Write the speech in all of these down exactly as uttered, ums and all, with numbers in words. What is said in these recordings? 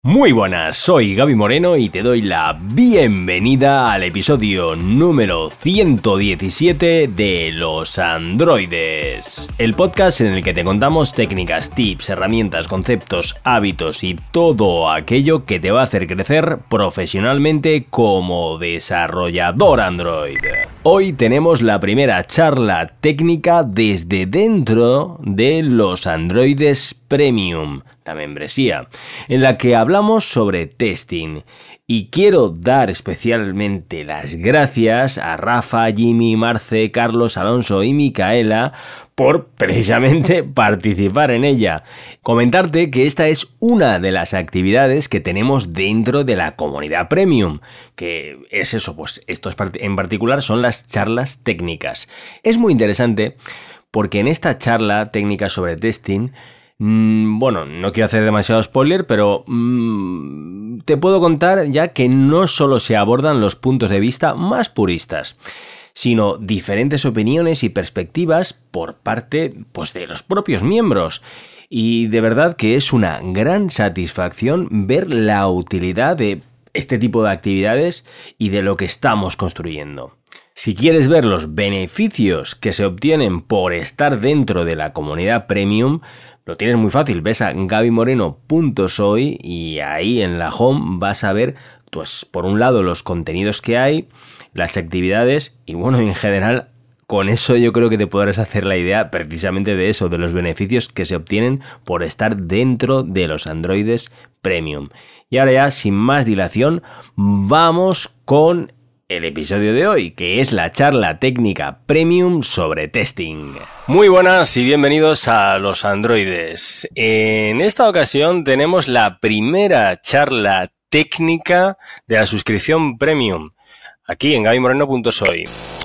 Muy buenas, soy Gaby Moreno y te doy la bienvenida al episodio número ciento diecisiete de Los Androides, el podcast en el que te contamos técnicas, tips, herramientas, conceptos, hábitos y todo aquello que te va a hacer crecer profesionalmente como desarrollador Android. Hoy tenemos la primera charla técnica desde dentro de Los Androides Premium, la membresía, en la que hablamos sobre testing. Y quiero dar especialmente las gracias a Rafa, Jimmy, Marce, Carlos, Alonso y Micaela por precisamente participar en ella. Comentarte que esta es una de las actividades que tenemos dentro de la comunidad Premium, que es eso, pues esto en particular son las charlas técnicas. Es muy interesante porque en esta charla técnica sobre testing, bueno, no quiero hacer demasiado spoiler, pero mmm, te puedo contar ya que no solo se abordan los puntos de vista más puristas, sino diferentes opiniones y perspectivas por parte, pues, de los propios miembros. Y de verdad que es una gran satisfacción ver la utilidad de este tipo de actividades y de lo que estamos construyendo. Si quieres ver los beneficios que se obtienen por estar dentro de la comunidad Premium, lo tienes muy fácil, ves a gaby moreno punto soy y ahí en la home vas a ver, pues, por un lado los contenidos que hay, las actividades y bueno, en general con eso yo creo que te podrás hacer la idea precisamente de eso, de los beneficios que se obtienen por estar dentro de los Androides Premium. Y ahora ya, sin más dilación, vamos con el episodio de hoy, que es la charla técnica Premium sobre testing. Muy buenas y bienvenidos a Los Androides. En esta ocasión tenemos la primera charla técnica de la suscripción Premium, aquí en gaby moreno punto soy.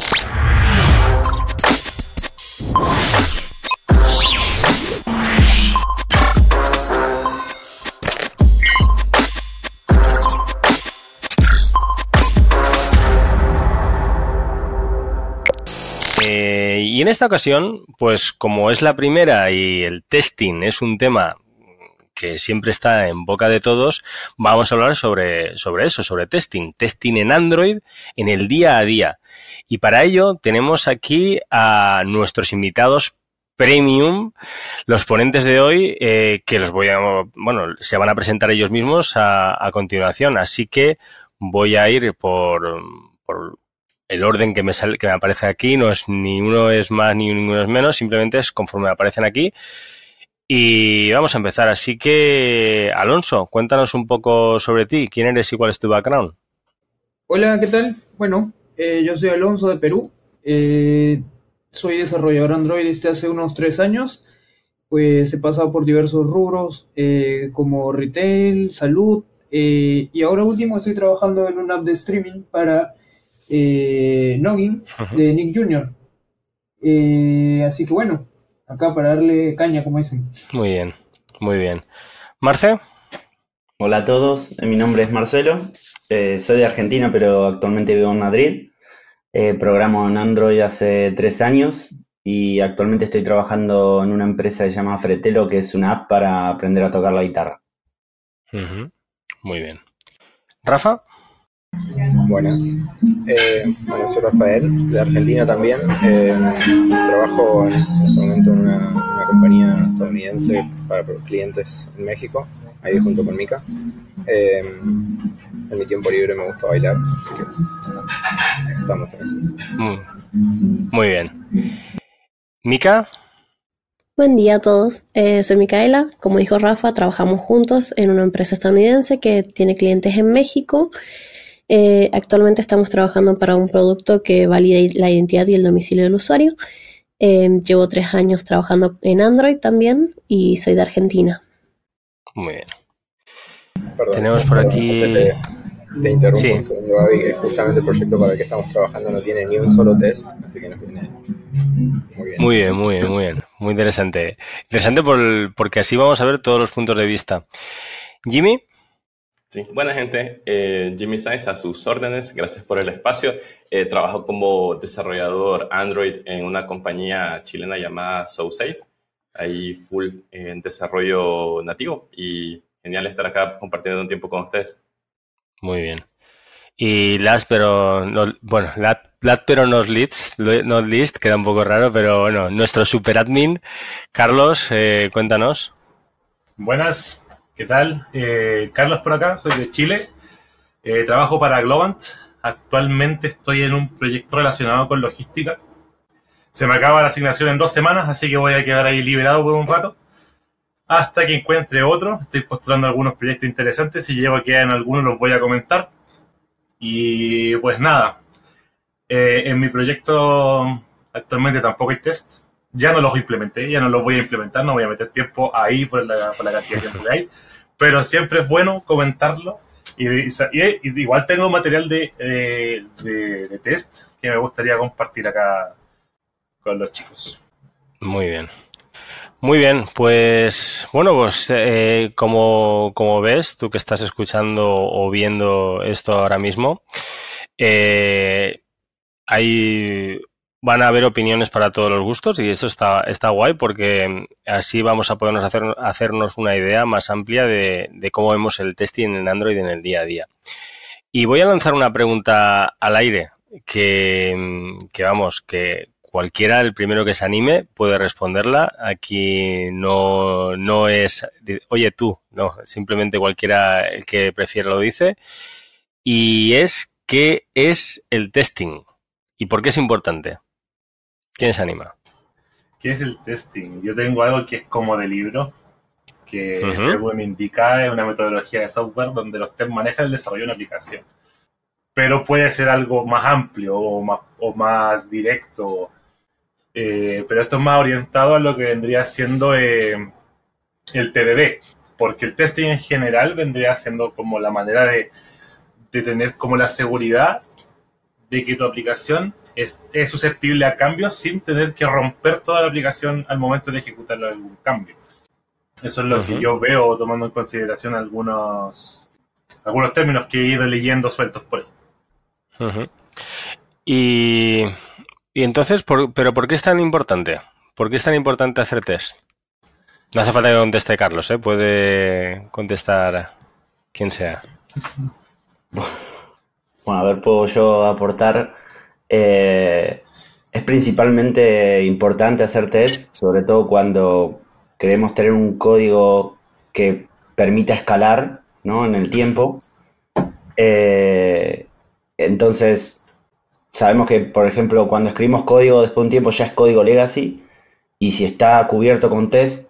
Eh, y en esta ocasión, pues como es la primera y el testing es un tema que siempre está en boca de todos, vamos a hablar sobre, sobre eso, sobre testing, testing en Android en el día a día. Y para ello tenemos aquí a nuestros invitados Premium, los ponentes de hoy, eh, que los voy a, bueno, se van a presentar ellos mismos a, a continuación, así que voy a ir por, por el orden que me sale, que me aparece aquí. No es ni uno es más ni uno es menos, simplemente es conforme aparecen aquí. Y vamos a empezar. Así que, Alonso, cuéntanos un poco sobre ti. ¿Quién eres y cuál es tu background? Hola, ¿qué tal? Bueno, eh, yo soy Alonso de Perú. Eh, soy desarrollador Android desde hace unos tres años. Pues he pasado por diversos rubros eh, como retail, salud eh, y ahora último estoy trabajando en una app de streaming para Eh, Noggin uh-huh. de Nick junior Eh, así que bueno, acá para darle caña, como dicen. Muy bien, muy bien. ¿Marce? Hola a todos, mi nombre es Marcelo, eh, soy de Argentina pero actualmente vivo en Madrid. Eh, programo en Android hace tres años y actualmente estoy trabajando en una empresa que se llama Fretelo, que es una app para aprender a tocar la guitarra. Uh-huh. Muy bien. ¿Rafa? Buenas, eh, bueno, soy Rafael, de Argentina también. Eh, trabajo en este momento en una, una compañía estadounidense para clientes en México, ahí junto con Mika. Eh, en mi tiempo libre me gusta bailar, así que estamos en eso. Muy, muy bien. ¿Mika? Buen día a todos, eh, soy Micaela. Como dijo Rafa, trabajamos juntos en una empresa estadounidense que tiene clientes en México. Eh, actualmente estamos trabajando para un producto que valida la identidad y el domicilio del usuario. Eh, llevo tres años trabajando en Android también y soy de Argentina. Muy bien. Perdón, Tenemos por perdón, aquí... Te, te interrumpo sí. un segundo, Gaby, que justamente el proyecto para el que estamos trabajando no tiene ni un solo test, así que nos viene muy bien. Muy bien, muy bien, muy bien. Muy interesante. Interesante por el, porque así vamos a ver todos los puntos de vista. ¿Jimmy? Sí, buena gente, eh, Jimmy Sainz a sus órdenes, gracias por el espacio. Eh, trabajo como desarrollador Android en una compañía chilena llamada SoSafe, ahí full en desarrollo nativo y genial estar acá compartiendo un tiempo con ustedes. Muy bien. Y last pero no, bueno, last, last pero not least, not least, queda un poco raro, pero bueno, nuestro super admin, Carlos, eh, cuéntanos. Buenas, ¿qué tal? Eh, Carlos por acá, soy de Chile, eh, trabajo para Globant, actualmente estoy en un proyecto relacionado con logística. Se me acaba la asignación en dos semanas, así que voy a quedar ahí liberado por un rato, hasta que encuentre otro. Estoy postulando algunos proyectos interesantes, si llego a quedar en algunos los voy a comentar. Y pues nada, eh, en mi proyecto actualmente tampoco hay test. Ya no los implementé, ya no los voy a implementar, no voy a meter tiempo ahí por la, por la cantidad de tiempo que hay. Pero siempre es bueno comentarlo. Y, y, y igual tengo material de, eh, de, de test que me gustaría compartir acá con los chicos. Muy bien. Muy bien, pues bueno, pues eh, como, como ves, tú que estás escuchando o viendo esto ahora mismo, eh, hay, van a haber opiniones para todos los gustos y eso está, está guay porque así vamos a podernos hacer, hacernos una idea más amplia de, de cómo vemos el testing en Android en el día a día. Y voy a lanzar una pregunta al aire que, que vamos, que cualquiera, el primero que se anime, puede responderla. Aquí no, no es, oye tú, no, simplemente cualquiera el que prefiera lo dice. Y es, ¿qué es el testing? ¿Y por qué es importante? ¿Quién se anima? ¿Qué es el testing? Yo tengo algo que es como de libro, que Uh-huh. según me indica es una metodología de software donde los test manejan el desarrollo de una aplicación. Pero puede ser algo más amplio o más, o más directo. Eh, pero esto es más orientado a lo que vendría siendo eh, el T D D, porque el testing en general vendría siendo como la manera de, de tener como la seguridad de que tu aplicación es, es susceptible a cambios sin tener que romper toda la aplicación al momento de ejecutar algún cambio. Eso es lo uh-huh. que yo veo tomando en consideración algunos, algunos términos que he ido leyendo sueltos por ahí. Uh-huh. Y... Y entonces, ¿por, ¿pero por qué es tan importante? ¿Por qué es tan importante hacer test? No hace falta que conteste Carlos, ¿eh? Puede contestar quien sea. Bueno, a ver, puedo yo aportar. Eh, es principalmente importante hacer test, sobre todo cuando queremos tener un código que permita escalar, ¿no?, en el tiempo. Eh, entonces... Sabemos que, por ejemplo, cuando escribimos código, después de un tiempo ya es código legacy, y si está cubierto con test,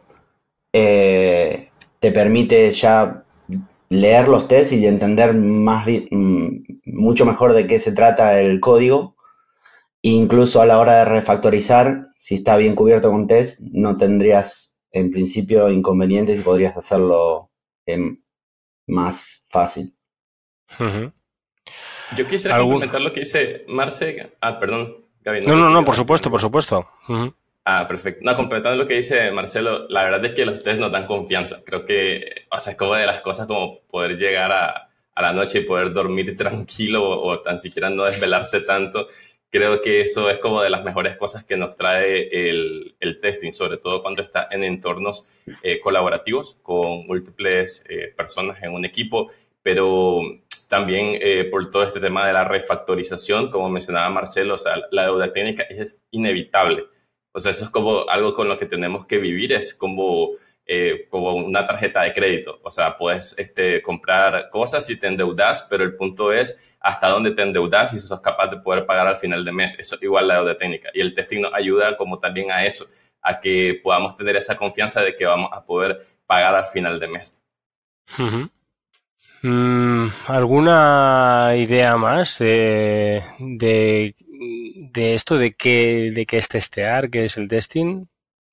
eh, te permite ya leer los tests y entender más mucho mejor de qué se trata el código. Incluso a la hora de refactorizar, si está bien cubierto con test, no tendrías en principio inconvenientes y podrías hacerlo eh, más fácil. Uh-huh. Yo quisiera ¿Algún... complementar lo que dice Marce. Ah, perdón, Gaby. No, no, sé no, si no por supuesto, por supuesto. Uh-huh. Ah, perfecto. No, complementando lo que dice Marcelo, la verdad es que los test nos dan confianza. Creo que, o sea, es como de las cosas como poder llegar a, a la noche y poder dormir tranquilo o, o tan siquiera no desvelarse tanto. Creo que eso es como de las mejores cosas que nos trae el, el testing, sobre todo cuando está en entornos eh, colaborativos con múltiples eh, personas en un equipo, pero también eh, por todo este tema de la refactorización, como mencionaba Marcelo, o sea, la deuda técnica es inevitable. O sea, eso es como algo con lo que tenemos que vivir, es como, eh, como una tarjeta de crédito. O sea, puedes este, comprar cosas y te endeudas, pero el punto es hasta dónde te endeudas y si sos capaz de poder pagar al final de mes. Eso igual la deuda técnica. Y el testing nos ayuda como también a eso, a que podamos tener esa confianza de que vamos a poder pagar al final de mes. Uh-huh. Mm, ¿alguna idea más de, de, de esto de qué, de qué es testear, qué es el testing?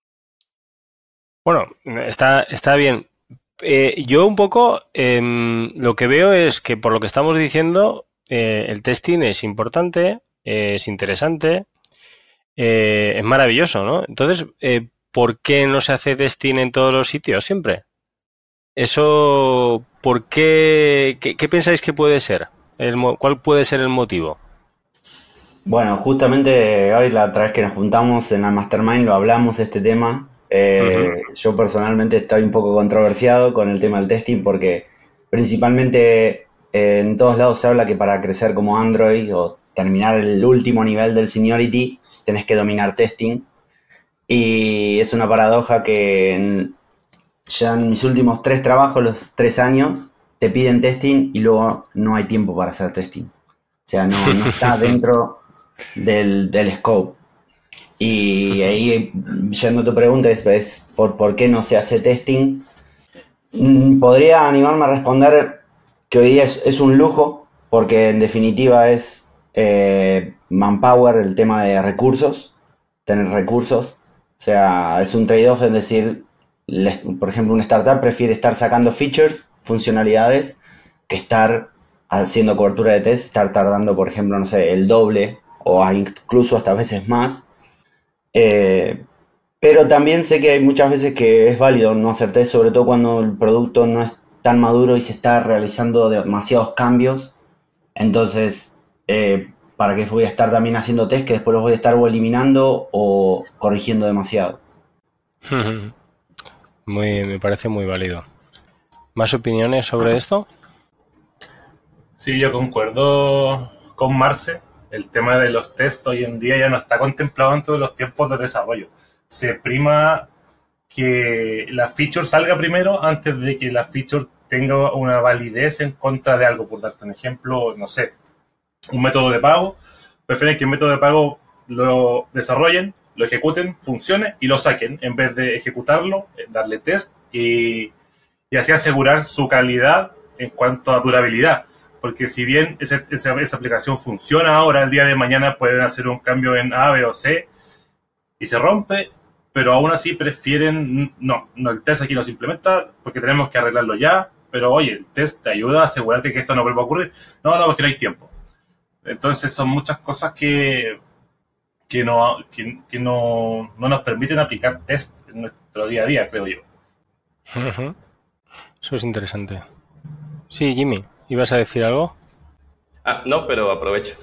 Bueno, está, está bien. Eh, yo un poco eh, lo que veo es que por lo que estamos diciendo eh, el testing es importante, eh, es interesante, eh, es maravilloso, ¿no? Entonces, eh, ¿por qué no se hace testing en todos los sitios siempre? Eso, ¿por qué? ¿Qué, qué pensáis que puede ser? El, ¿Cuál puede ser el motivo? Bueno, justamente hoy la otra vez que nos juntamos en la Mastermind lo hablamos este tema. Eh, Ujú. Yo personalmente estoy un poco controversiado con el tema del testing porque principalmente eh, en todos lados se habla que para crecer como Android o terminar el último nivel del seniority tenés que dominar testing. Y es una paradoja que en- ya en mis últimos tres trabajos, los tres años, te piden testing y luego no hay tiempo para hacer testing. O sea, no, no está dentro del, del scope. Y ahí, yendo a tu pregunta, es, es por, por qué no se hace testing. Mm, Podría animarme a responder que hoy día es, es un lujo, porque en definitiva es eh, manpower, el tema de recursos, tener recursos. O sea, es un trade-off, es decir, les- por ejemplo, una startup prefiere estar sacando features, funcionalidades, que estar haciendo cobertura de test, estar tardando, por ejemplo, no sé, el doble o incluso hasta veces más. Eh, pero también sé que hay muchas veces que es válido no hacer test, sobre todo cuando el producto no es tan maduro y se está realizando demasiados cambios. Entonces, eh, ¿para qué voy a estar también haciendo test que después los voy a estar o eliminando o corrigiendo demasiado? Muy, me parece muy válido. ¿Más opiniones sobre esto? Sí, yo concuerdo con Marce. El tema de los test hoy en día ya no está contemplado dentro de los tiempos de desarrollo. Se prima que la feature salga primero antes de que la feature tenga una validez en contra de algo. Por darte un ejemplo, no sé, un método de pago. Prefieren que el método de pago lo desarrollen, lo ejecuten, funcione y lo saquen en vez de ejecutarlo, eh, darle test y, y así asegurar su calidad en cuanto a durabilidad. Porque si bien ese, esa, esa aplicación funciona ahora, el día de mañana pueden hacer un cambio en A, B o C y se rompe, pero aún así prefieren, no, no, el test aquí no se implementa porque tenemos que arreglarlo ya, pero oye, el test te ayuda a asegurarte que esto no vuelva a ocurrir. No, no, porque no hay tiempo. Entonces son muchas cosas que, que, no, que, que no, no nos permiten aplicar test en nuestro día a día, creo yo. Ujú. Eso es interesante. Sí, Jimmy, ¿ibas a decir algo? Ah, no, pero aprovecho.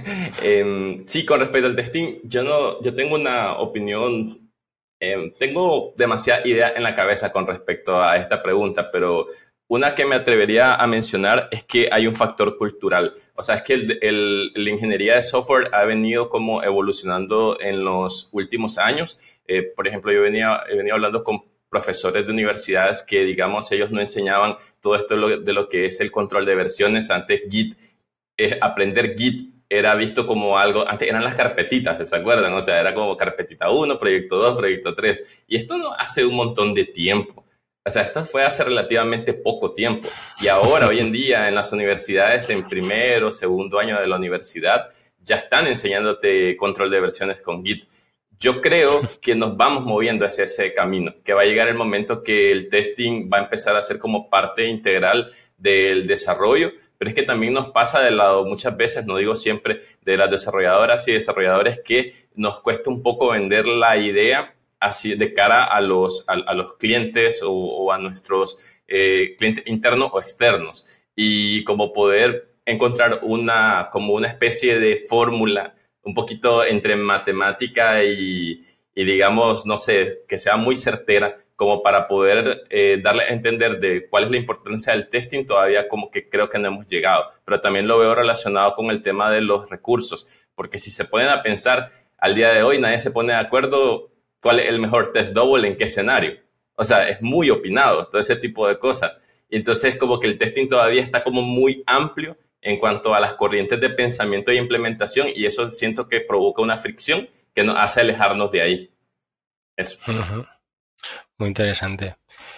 Em, sí, con respecto al testing, yo no, yo tengo una opinión, em, tengo demasiada idea en la cabeza con respecto a esta pregunta, pero una que me atrevería a mencionar es que hay un factor cultural. O sea, es que el, el- la ingeniería de software ha venido como evolucionando en los últimos años. Eh, por ejemplo, yo venía, he venido hablando con profesores de universidades que, digamos, ellos no enseñaban todo esto de lo, de lo que es el control de versiones. Antes Git, eh, aprender Git era visto como algo, antes eran las carpetitas, ¿se acuerdan? O sea, era como carpetita uno, proyecto dos, proyecto tres. Y esto no hace un montón de tiempo. O sea, esto fue hace relativamente poco tiempo. Y ahora, hoy en día, en las universidades, en primero, segundo año de la universidad, ya están enseñándote control de versiones con Git. Yo creo que nos vamos moviendo hacia ese camino, que va a llegar el momento que el testing va a empezar a ser como parte integral del desarrollo, pero es que también nos pasa de lado muchas veces, no digo siempre, de las desarrolladoras y desarrolladores que nos cuesta un poco vender la idea así de cara a los, a, a los clientes o, o a nuestros eh, clientes internos o externos, y como poder encontrar una, como una especie de fórmula un poquito entre matemática y, y digamos, no sé, que sea muy certera como para poder eh, darle a entender de cuál es la importancia del testing. Todavía como que creo que no hemos llegado, pero también lo veo relacionado con el tema de los recursos, porque si se ponen a pensar, al día de hoy nadie se pone de acuerdo cuál es el mejor test double en qué escenario. O sea, es muy opinado, todo ese tipo de cosas. Y entonces como que el testing todavía está como muy amplio en cuanto a las corrientes de pensamiento y implementación, y eso siento que provoca una fricción que nos hace alejarnos de ahí. Eso. Ujú. Muy interesante.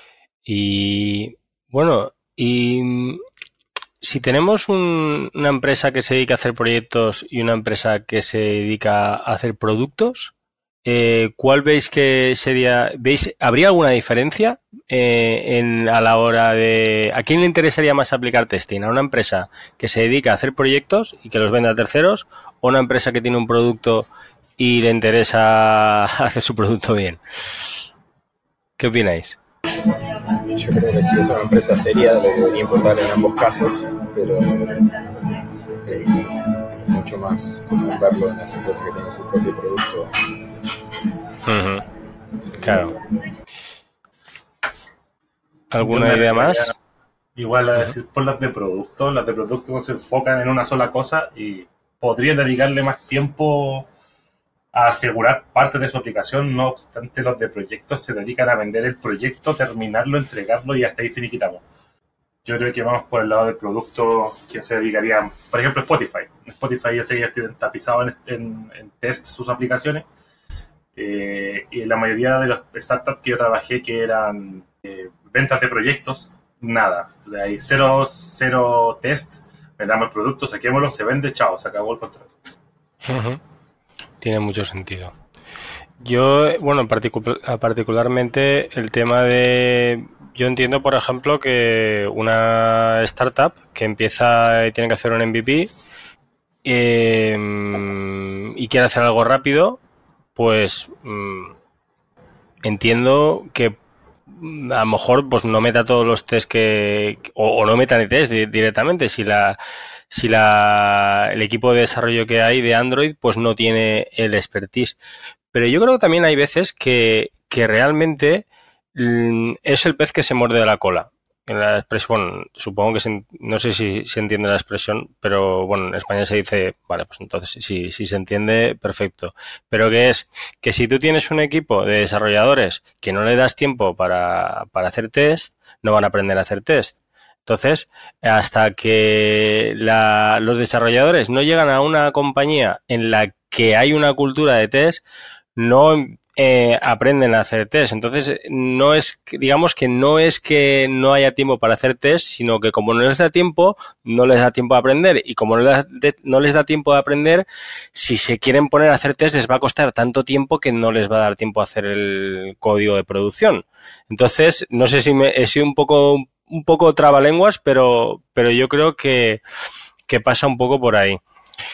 Y bueno, y mm, si tenemos un- una empresa que se dedica a hacer proyectos y una empresa que se dedica a hacer productos, eh, ¿cuál veis que sería? ¿Veis, habría alguna diferencia eh, en, a la hora de... ¿A quién le interesaría más aplicar testing? ¿A una empresa que se dedica a hacer proyectos y que los vende a terceros, o una empresa que tiene un producto y le interesa hacer su producto bien? ¿Qué opináis? Yo creo que si es una empresa seria le debería importar en ambos casos, pero eh, es mucho más común verlo en las empresas que tienen su propio producto Uh-huh. Claro. ¿Alguna Yo me idea refería más? Igual a decir por las de producto, las de producto se enfocan en una sola cosa y podrían dedicarle más tiempo a asegurar parte de su aplicación, no obstante los de proyectos se dedican a vender el proyecto, terminarlo, entregarlo y hasta ahí finiquitamos. Yo creo que vamos por el lado del producto, que se dedicaría, por ejemplo, Spotify. Spotify ya se ya tienen tapizado en, en, en test sus aplicaciones. Eh, y la mayoría de los startups que yo trabajé, que eran eh, ventas de proyectos, nada. De ahí cero, cero test, vendamos el producto, saquémoslo, se vende, chao, se acabó el contrato. Uh-huh. Tiene mucho sentido. Yo, bueno, particu- particularmente el tema de... Yo entiendo, por ejemplo, que una startup que empieza y tiene que hacer un M V P eh, y quiere hacer algo rápido, pues mmm, entiendo que a lo mejor pues no meta todos los test que... o, o no meta ni test directamente. Si la... si la, el equipo de desarrollo que hay de Android pues no tiene el expertise. Pero yo creo que también hay veces que, que realmente mm, es el pez que se muerde de la cola. En la expresión, bueno, supongo que se, no sé si se entiende la expresión, pero bueno, en España se dice, vale, pues entonces si, si se entiende, perfecto. Pero que es que si tú tienes un equipo de desarrolladores que no le das tiempo para, para hacer test, no van a aprender a hacer test. Entonces, hasta que la, los desarrolladores no llegan a una compañía en la que hay una cultura de test, no eh, aprenden a hacer test. Entonces, no es, digamos que no es que no haya tiempo para hacer test, sino que como no les da tiempo, no les da tiempo a aprender. Y como no les, no les da tiempo a aprender, si se quieren poner a hacer test, les va a costar tanto tiempo que no les va a dar tiempo a hacer el código de producción. Entonces, no sé si me he sido un poco... un poco trabalenguas, pero, pero yo creo que, que pasa un poco por ahí.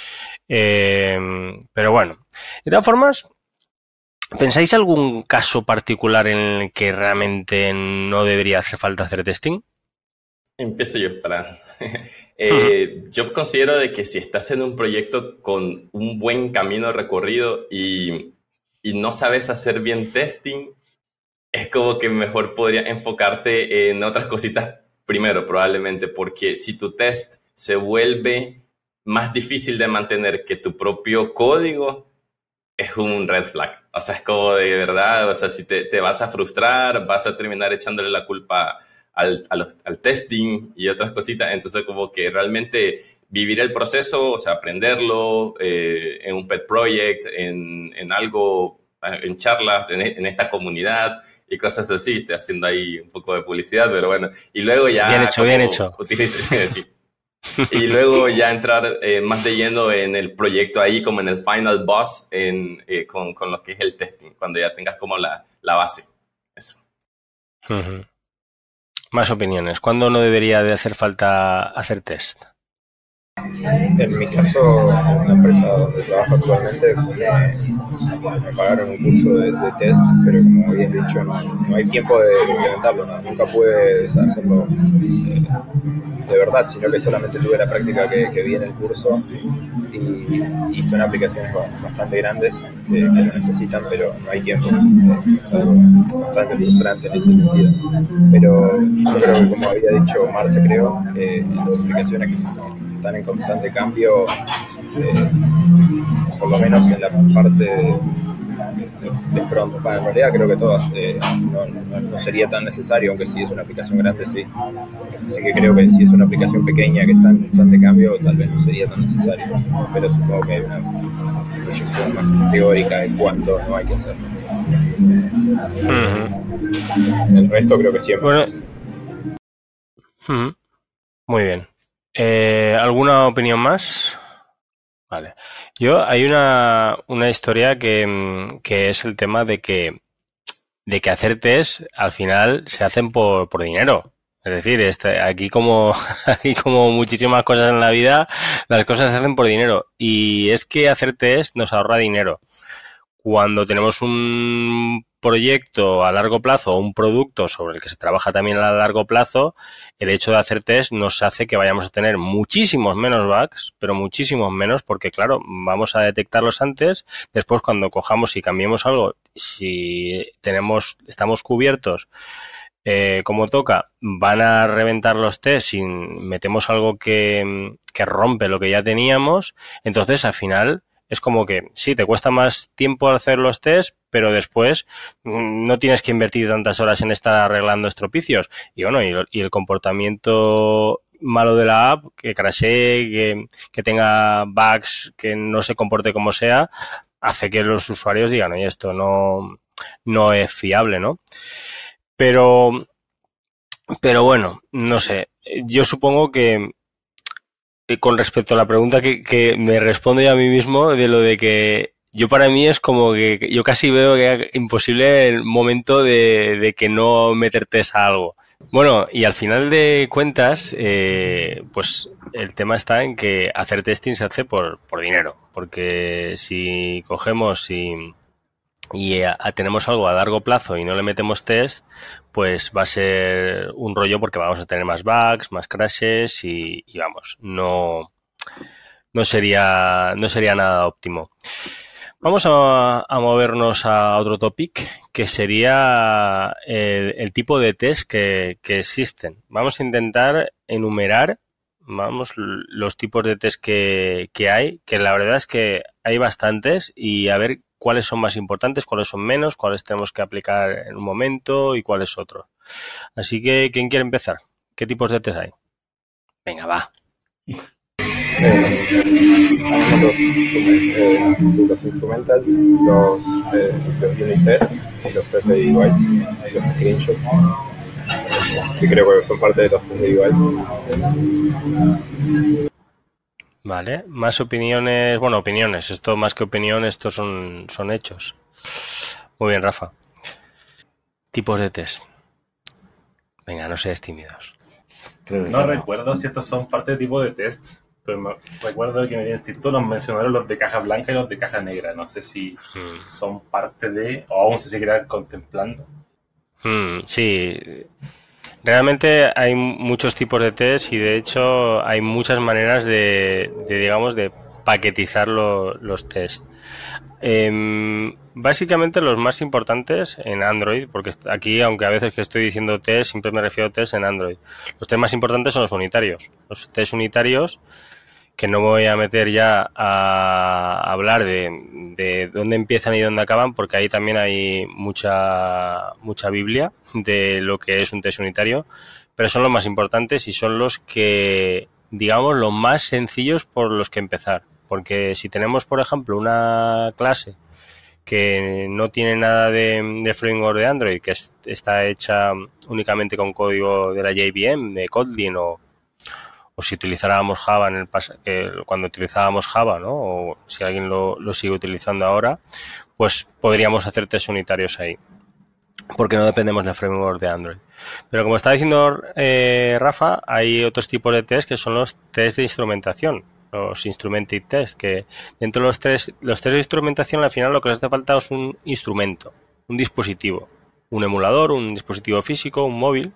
Eh, pero bueno, de todas formas, ¿pensáis algún caso particular en el que realmente no debería hacer falta hacer testing? Empiezo yo para... eh, uh-huh. Yo considero de que si estás en un proyecto con un buen camino recorrido y, y no sabes hacer bien testing, es como que mejor podría enfocarte en otras cositas primero, probablemente, porque si tu test se vuelve más difícil de mantener que tu propio código, es un red flag. O sea, es como de verdad, o sea, si te, te vas a frustrar, vas a terminar echándole la culpa al, al, al testing y otras cositas. Entonces, como que realmente vivir el proceso, o sea, aprenderlo eh, en un pet project, en, en algo, en charlas, en, en esta comunidad y cosas así. Estoy haciendo ahí un poco de publicidad, pero bueno. Y luego ya... Bien hecho, bien hecho. Sí. Y luego ya entrar eh, más de lleno en el proyecto ahí, como en el final boss, en, eh, con, con lo que es el testing, cuando ya tengas como la, la base. Eso. Uh-huh. Más opiniones. ¿Cuándo no debería de hacer falta hacer test? En mi caso, en la empresa donde trabajo actualmente, me, me pagaron un curso de, de test, pero como habías dicho, no, no hay tiempo de implementarlo, ¿no? Nunca pude hacerlo eh, de verdad, sino que solamente tuve la práctica que, que vi en el curso y, y son aplicaciones bastante grandes que, que lo necesitan, pero no hay tiempo. Eh, es algo bastante frustrante en ese sentido. Pero yo creo que, como había dicho Marce, creo que las aplicaciones que son están en constante cambio, eh, por lo menos en la parte de, de, de front. Bueno, en realidad creo que todas eh, no, no, no sería tan necesario, aunque si es una aplicación grande sí. Así que creo que si es una aplicación pequeña que está en constante cambio, tal vez no sería tan necesario. Pero supongo que hay una proyección más teórica de cuánto no hay que hacer. Uh-huh. El resto creo que siempre. Bueno, uh-huh. Muy bien. Eh, ¿Alguna opinión más? Vale. Yo, hay una, una historia que, que es el tema de que, de que hacer test al final se hacen por, por dinero. Es decir, este, aquí como, aquí como muchísimas cosas en la vida, las cosas se hacen por dinero. Y es que hacer test nos ahorra dinero. Cuando tenemos un proyecto a largo plazo o un producto sobre el que se trabaja también a largo plazo, el hecho de hacer test nos hace que vayamos a tener muchísimos menos bugs, pero muchísimos menos, porque claro, vamos a detectarlos antes, después cuando cojamos y cambiemos algo, si tenemos, estamos cubiertos eh, como toca, van a reventar los test si metemos algo que, que rompe lo que ya teníamos, entonces al final es como que sí, te cuesta más tiempo hacer los test, pero después no tienes que invertir tantas horas en estar arreglando estropicios. Y bueno, y, y el comportamiento malo de la app, que crashee, que, que tenga bugs, que no se comporte como sea, hace que los usuarios digan, oye, esto no, no es fiable, ¿no? Pero, pero bueno, no sé, yo supongo que con respecto a la pregunta que, que me respondo yo a mí mismo, de lo de que yo para mí es como que yo casi veo que es imposible el momento de, de que no meterte a algo. Bueno, y al final de cuentas, eh, pues el tema está en que hacer testing se hace por, por dinero, porque si cogemos y, y a, a tenemos algo a largo plazo y no le metemos test, pues va a ser un rollo porque vamos a tener más bugs, más crashes y, y vamos, no, no sería, no sería nada óptimo. Vamos a, a movernos a otro topic, que sería el, el tipo de test que, que existen. Vamos a intentar enumerar, vamos, los tipos de test que, que hay, que la verdad es que hay bastantes, y a ver cuáles son más importantes, cuáles son menos, cuáles tenemos que aplicar en un momento y cuáles otros. Así que, ¿quién quiere empezar? ¿Qué tipos de test hay? Venga, va. Eh, tenemos los, eh, los instrumentals, los, eh, los unit test y los test de U I, y los screenshots, que creo que son parte de los test de U I. Vale, más opiniones, bueno, opiniones, esto más que opinión, estos son, son hechos. Muy bien, Rafa. Tipos de test. Venga, no seáis tímidos. No recuerdo si estos son parte de tipo de test, pero me recuerdo que en el instituto nos mencionaron los de caja blanca y los de caja negra. No sé si mm. son parte de, o aún se seguirán contemplando. Mm, sí, realmente hay muchos tipos de test y de hecho hay muchas maneras de, de digamos, de paquetizar lo, los test. Eh, básicamente los más importantes en Android, porque aquí, aunque a veces que estoy diciendo test, siempre me refiero a test en Android. Los test más importantes son los unitarios. Los test unitarios, que no voy a meter ya a hablar de, de dónde empiezan y dónde acaban, porque ahí también hay mucha, mucha Biblia de lo que es un test unitario, pero son los más importantes y son los que, digamos, los más sencillos por los que empezar. Porque si tenemos, por ejemplo, una clase que no tiene nada de, de framework de Android, que es, está hecha únicamente con código de la J V M, de Kotlin, o, o si utilizáramos Java en el pas- eh, cuando utilizábamos Java, ¿no? O si alguien lo, lo sigue utilizando ahora, pues podríamos hacer test unitarios ahí, porque no dependemos del framework de Android. Pero como está diciendo eh, Rafa, hay otros tipos de test que son los test de instrumentación, los instrumented test, que dentro de los test, los test de instrumentación, al final lo que les hace falta es un instrumento, un dispositivo, un emulador, un dispositivo físico, un móvil,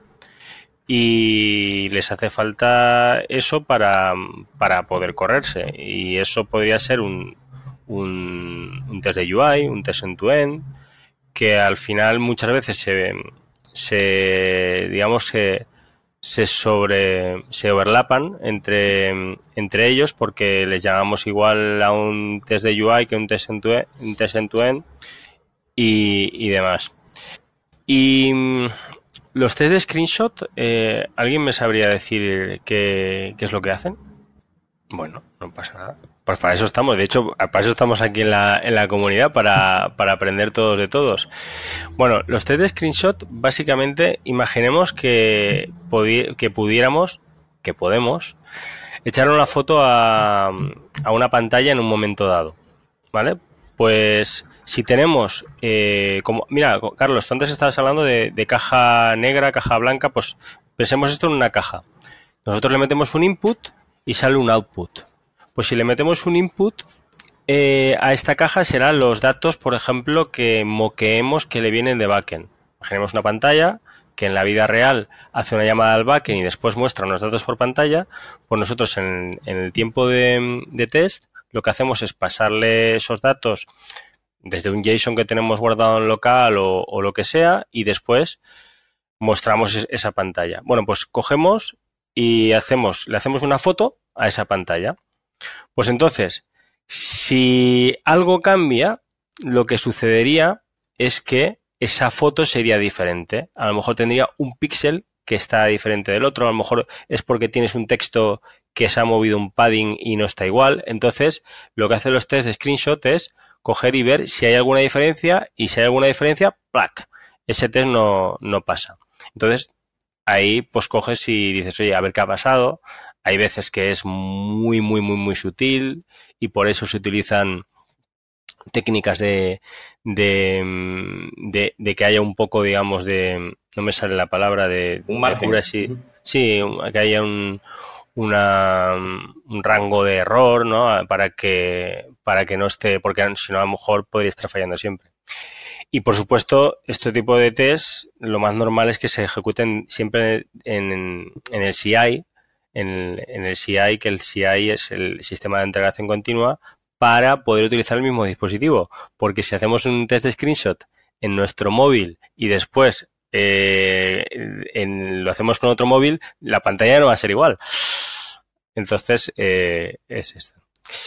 y les hace falta eso para, para poder correrse, y eso podría ser un, un, un test de U I, un test end-to-end, que al final muchas veces se, se digamos, se se sobre se overlapan entre, entre ellos, porque les llamamos igual a un test de U I que un test end-to-end, un test end-to-end y, y demás. Y los test de screenshot, eh, ¿alguien me sabría decir qué, qué es lo que hacen? Bueno, no pasa nada. Pues para eso estamos, de hecho, para eso estamos aquí en la, en la comunidad, para, para aprender todos de todos. Bueno, los test de screenshot, básicamente, imaginemos que, pudi- que pudiéramos, que podemos, echar una foto a, a una pantalla en un momento dado, ¿vale? Pues si tenemos, eh, como, mira, Carlos, tú antes estabas hablando de, de caja negra, caja blanca, pues pensemos esto en una caja. Nosotros le metemos un input y sale un output. Pues si le metemos un input, eh, a esta caja serán los datos, por ejemplo, que moqueemos que le vienen de backend. Imaginemos una pantalla que en la vida real hace una llamada al backend y después muestra unos datos por pantalla. Pues nosotros en, en el tiempo de, de test lo que hacemos es pasarle esos datos desde un JSON que tenemos guardado en local o, o lo que sea, y después mostramos esa pantalla. Bueno, pues cogemos y hacemos, le hacemos una foto a esa pantalla. Pues entonces, si algo cambia, lo que sucedería es que esa foto sería diferente. A lo mejor tendría un píxel que está diferente del otro. A lo mejor es porque tienes un texto que se ha movido un padding y no está igual. Entonces, lo que hacen los test de screenshot es coger y ver si hay alguna diferencia, y si hay alguna diferencia, ¡plac!, ese test no, no pasa. Entonces, ahí pues coges y dices, oye, a ver qué ha pasado. Hay veces que es muy, muy, muy, muy sutil y por eso se utilizan técnicas de, de, de, de que haya un poco, digamos, de... No me sale la palabra de... Un margen. De sí, sí, que haya un... Una, un rango de error, ¿no? Para que, para que no esté, porque si no a lo mejor podría estar fallando siempre. Y por supuesto, este tipo de test, lo más normal es que se ejecuten siempre en, en el C I, en, en el C I, que el C I es el sistema de integración continua, para poder utilizar el mismo dispositivo. Porque si hacemos un test de screenshot en nuestro móvil y después eh, en, lo hacemos con otro móvil, la pantalla no va a ser igual. Entonces, eh, es esto.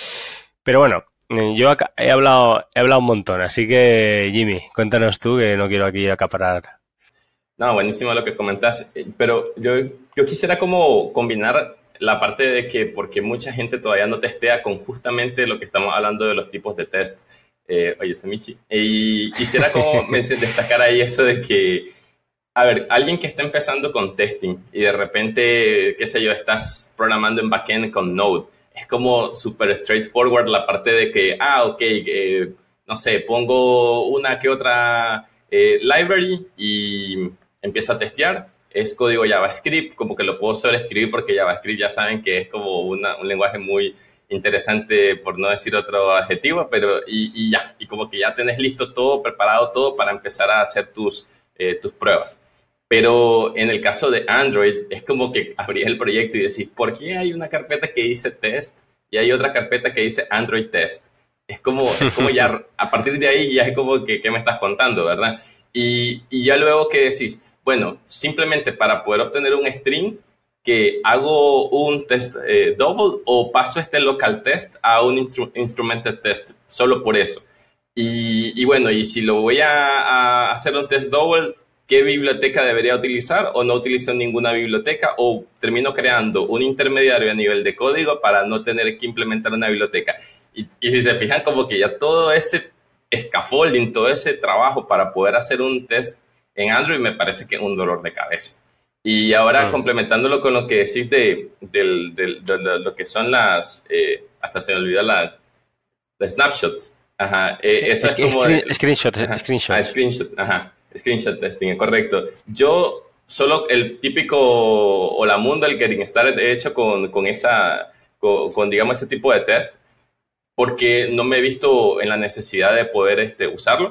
Pero bueno, yo acá he hablado, he hablado un montón, así que Jimmy, cuéntanos tú, que no quiero aquí acaparar. No, buenísimo lo que comentas, pero yo, yo quisiera como combinar la parte de que, porque mucha gente todavía no testea, con justamente lo que estamos hablando de los tipos de test. Eh, oye, Semichi, y quisiera como destacar ahí eso de que, a ver, alguien que está empezando con testing y de repente, qué sé yo, estás programando en backend con Node, es como súper straightforward la parte de que, ah, ok, eh, no sé, pongo una que otra eh, library y empiezo a testear. Es código JavaScript, como que lo puedo sobreescribir porque JavaScript ya saben que es como una, un lenguaje muy interesante, por no decir otro adjetivo, pero y, y ya, y como que ya tenés listo todo, preparado todo para empezar a hacer tus, eh, tus pruebas. Pero en el caso de Android, es como que abrís el proyecto y decís, ¿por qué hay una carpeta que dice test y hay otra carpeta que dice Android test? Es como, es como ya, a partir de ahí ya es como que, ¿qué me estás contando, verdad? Y, y ya luego que decís, bueno, simplemente para poder obtener un string, que hago un test eh, double o paso este local test a un instru instrumented test, solo por eso. Y, y bueno, y si lo voy a, a hacer un test double, ¿qué biblioteca debería utilizar? O no utilizo ninguna biblioteca, o termino creando un intermediario a nivel de código para no tener que implementar una biblioteca. Y, y si se fijan, como que ya todo ese scaffolding, todo ese trabajo para poder hacer un test en Android me parece que es un dolor de cabeza. Y ahora, mm. complementándolo con lo que decís de, de, de, de, de lo que son las, eh, hasta se me olvidó la, las snapshots. Ajá, eh, eso es, es como... Screen, de, screenshot, ajá, screenshot. Ah, screenshot, ajá. Screenshot testing, correcto. Yo solo el típico Holamundo, el Getting Started, he hecho con, con esa, con, con, digamos, ese tipo de test, porque no me he visto en la necesidad de poder este, usarlo.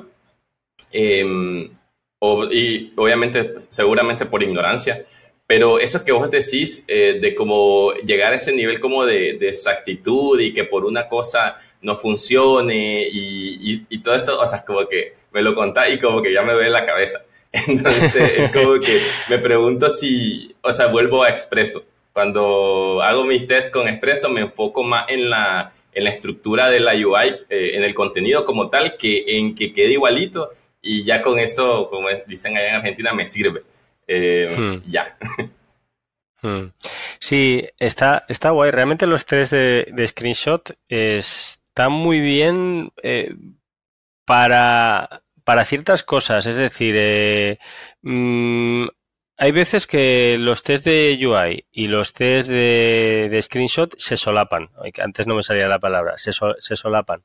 Eh, o, y obviamente, seguramente por ignorancia. Pero eso que vos decís, eh, de cómo llegar a ese nivel como de, de exactitud y que por una cosa no funcione y, y, y todo eso, o sea, como que me lo contás y como que ya me duele la cabeza. Entonces, es como que me pregunto si, o sea, vuelvo a Expresso. Cuando hago mis tests con Expresso me enfoco más en la, en la estructura de la U I, eh, en el contenido como tal, que en que quede igualito y ya con eso, como dicen allá en Argentina, me sirve. Eh, hmm. Ya. Hmm. Sí, está, está guay. Realmente los tres de, de screenshot eh, están muy bien eh, para, para ciertas cosas. Es decir, eh, mmm, hay veces que los test de U I y los test de, de screenshot se solapan. Antes no me salía la palabra, se, so, se solapan.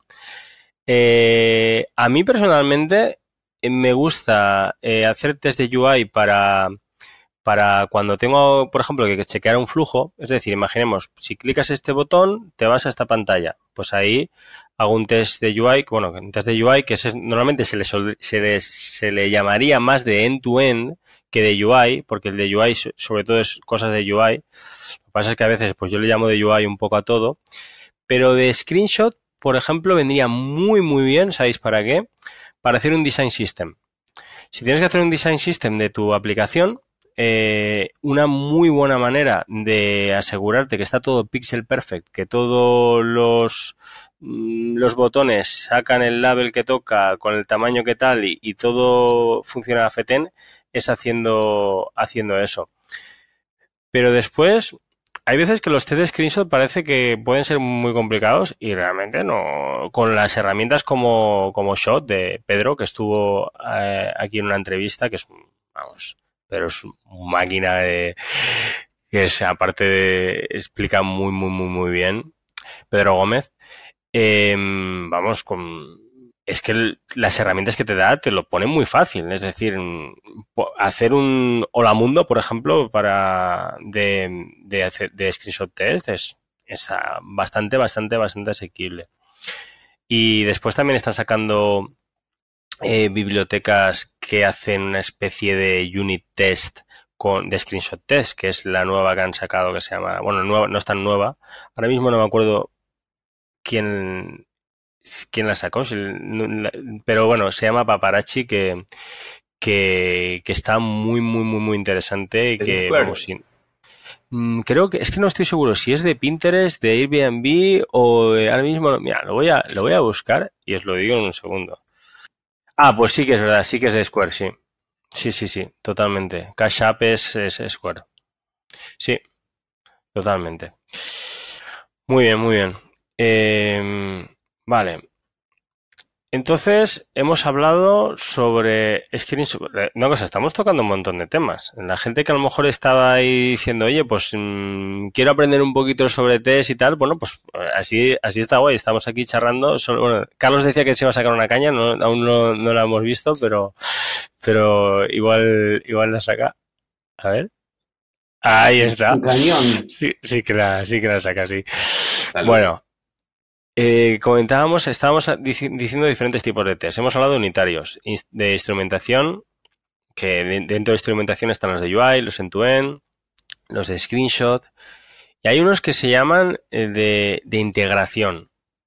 Eh, a mí personalmente me gusta eh, hacer test de U I para, para cuando tengo, por ejemplo, que chequear un flujo. Es decir, imaginemos, si clicas este botón, te vas a esta pantalla. Pues ahí hago un test de U I, bueno, un test de U I que es, normalmente se le, se, le, se le llamaría más de end-to-end que de U I, porque el de U I sobre todo es cosas de U I. Lo que pasa es que a veces pues yo le llamo de U I un poco a todo, pero de screenshot, por ejemplo, vendría muy muy bien, ¿sabéis para qué? Para hacer un design system. Si tienes que hacer un design system de tu aplicación, eh, una muy buena manera de asegurarte que está todo pixel perfect, que todos los, los botones sacan el label que toca con el tamaño que tal y, y todo funciona a fetén, es haciendo, haciendo eso. Pero después, hay veces que los test de screenshot parece que pueden ser muy complicados y realmente no. Con las herramientas como, como Shot de Pedro, que estuvo eh, aquí en una entrevista, que es, vamos, pero es una máquina de, que es, aparte de, explica muy, muy, muy, muy bien. Pedro Gómez, eh, vamos, con... Es que el, las herramientas que te da te lo ponen muy fácil. Es decir, hacer un Hola Mundo, por ejemplo, para de, de, hacer, de screenshot test es, es bastante, bastante, bastante asequible. Y después también están sacando eh, bibliotecas que hacen una especie de unit test con, de screenshot test, que es la nueva que han sacado, que se llama... Bueno, nueva, no es tan nueva. Ahora mismo no me acuerdo quién... ¿Quién la sacó? Pero bueno, se llama Paparazzi, que, que, que está muy, muy, muy, muy interesante. Y que, vamos, sí, creo que, es que no estoy seguro si es de Pinterest, de Airbnb o de, ahora mismo, mira, lo voy a, lo voy a buscar y os lo digo en un segundo. Ah, pues sí que es verdad, sí que es de Square, sí. Sí, sí, sí, totalmente. Cash App es, es Square. Sí, totalmente. Muy bien, muy bien. Eh... Vale, entonces hemos hablado sobre screenshot. No, cosa, estamos tocando un montón de temas. La gente que a lo mejor estaba ahí diciendo, oye, pues mmm, quiero aprender un poquito sobre test y tal, bueno, pues así así está guay. Estamos aquí charrando. Bueno, Carlos decía que se iba a sacar una caña, no, aún no, no la hemos visto, pero pero igual igual la saca. A ver. Ahí está. Sí, sí que la, sí que la saca, sí. Salud. Bueno. Eh, comentábamos, estábamos dic diciendo diferentes tipos de test. Hemos hablado de unitarios, de instrumentación, que de dentro de instrumentación están los de U I, los end-to-end, los de screenshot, y hay unos que se llaman de, de integración.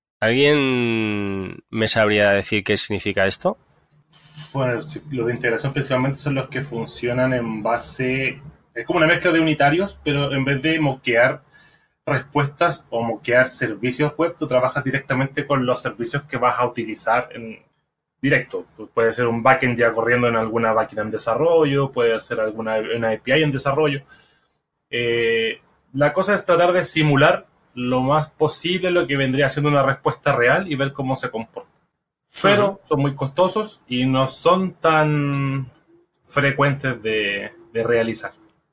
¿Alguien me sabría decir qué significa esto? Bueno, los de integración principalmente son los que funcionan en base... Es como una mezcla de unitarios, pero en vez de moquear respuestas o moquear servicios web, tú trabajas directamente con los servicios que vas a utilizar en directo. Puede ser un backend ya corriendo en alguna máquina en desarrollo, puede ser alguna una A P I en desarrollo. Eh, la cosa es tratar de simular lo más posible lo que vendría siendo una respuesta real y ver cómo se comporta. Pero uh-huh. son muy costosos y no son tan frecuentes de, de realizar.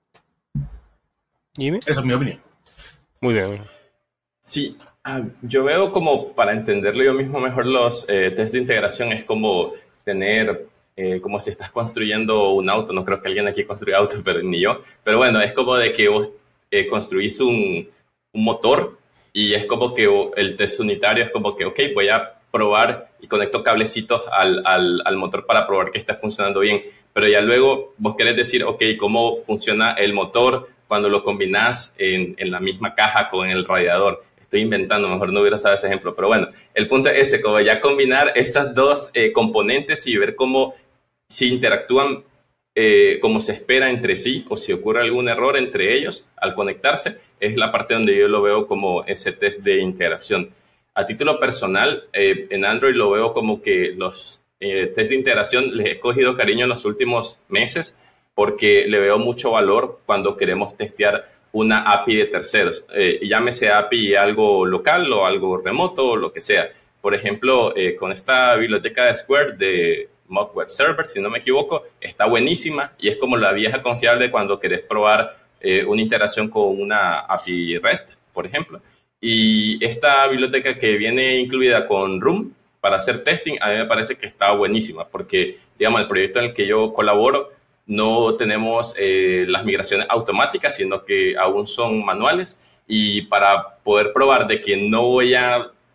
¿Y Eso es mi opinión. Muy bien. Sí, uh, yo veo como, para entenderlo yo mismo mejor, los eh, test de integración es como tener, eh, como si estás construyendo un auto. No creo que alguien aquí construya autos, pero ni yo. Pero bueno, es como de que vos eh, construís un, un motor y es como que el test unitario es como que, ok, voy a probar y conecto cablecitos al, al, al motor para probar que está funcionando bien. Pero ya luego vos querés decir, ok, ¿cómo funciona el motor cuando lo combinás en, en la misma caja con el radiador? Estoy inventando, mejor no hubiera sabido ese ejemplo. Pero bueno, el punto es ese, como ya combinar esas dos eh, componentes y ver cómo si interactúan eh, como se espera entre sí o si ocurre algún error entre ellos al conectarse, es la parte donde yo lo veo como ese test de integración. A título personal, eh, en Android lo veo como que los eh, test de integración les he cogido cariño en los últimos meses porque le veo mucho valor cuando queremos testear una A P I de terceros. Eh, llámese A P I algo local o algo remoto o lo que sea. Por ejemplo, eh, con esta biblioteca de Square de Mock Web Server, si no me equivoco, está buenísima y es como la vieja confiable cuando querés probar eh, una integración con una A P I REST, por ejemplo. Y esta biblioteca que viene incluida con Room para hacer testing, a mí me parece que está buenísima porque, digamos, el proyecto en el que yo colaboro no tenemos eh, las migraciones automáticas, sino que aún son manuales. Y para poder probar de que no voy a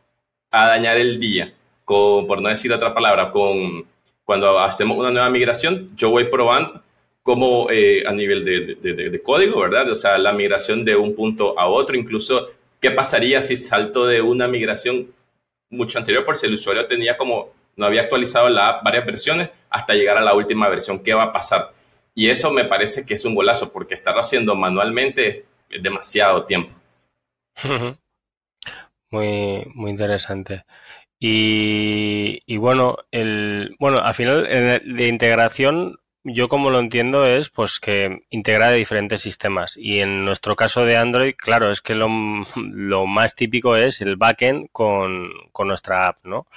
a dañar el día, con, por no decir otra palabra, con cuando hacemos una nueva migración, yo voy probando como eh, a nivel de, de, de, de código, ¿verdad? O sea, la migración de un punto a otro, incluso qué pasaría si salto de una migración mucho anterior, por si el usuario tenía como, no había actualizado la app varias versiones, hasta llegar a la última versión, ¿qué va a pasar? Y eso me parece que es un golazo, porque estarlo haciendo manualmente es demasiado tiempo. Muy, muy interesante. Y, y bueno, el, bueno, al final el de integración, yo como lo entiendo es pues que integra de diferentes sistemas. Y en nuestro caso de Android, claro, es que lo, lo más típico es el backend con, con nuestra app, ¿no?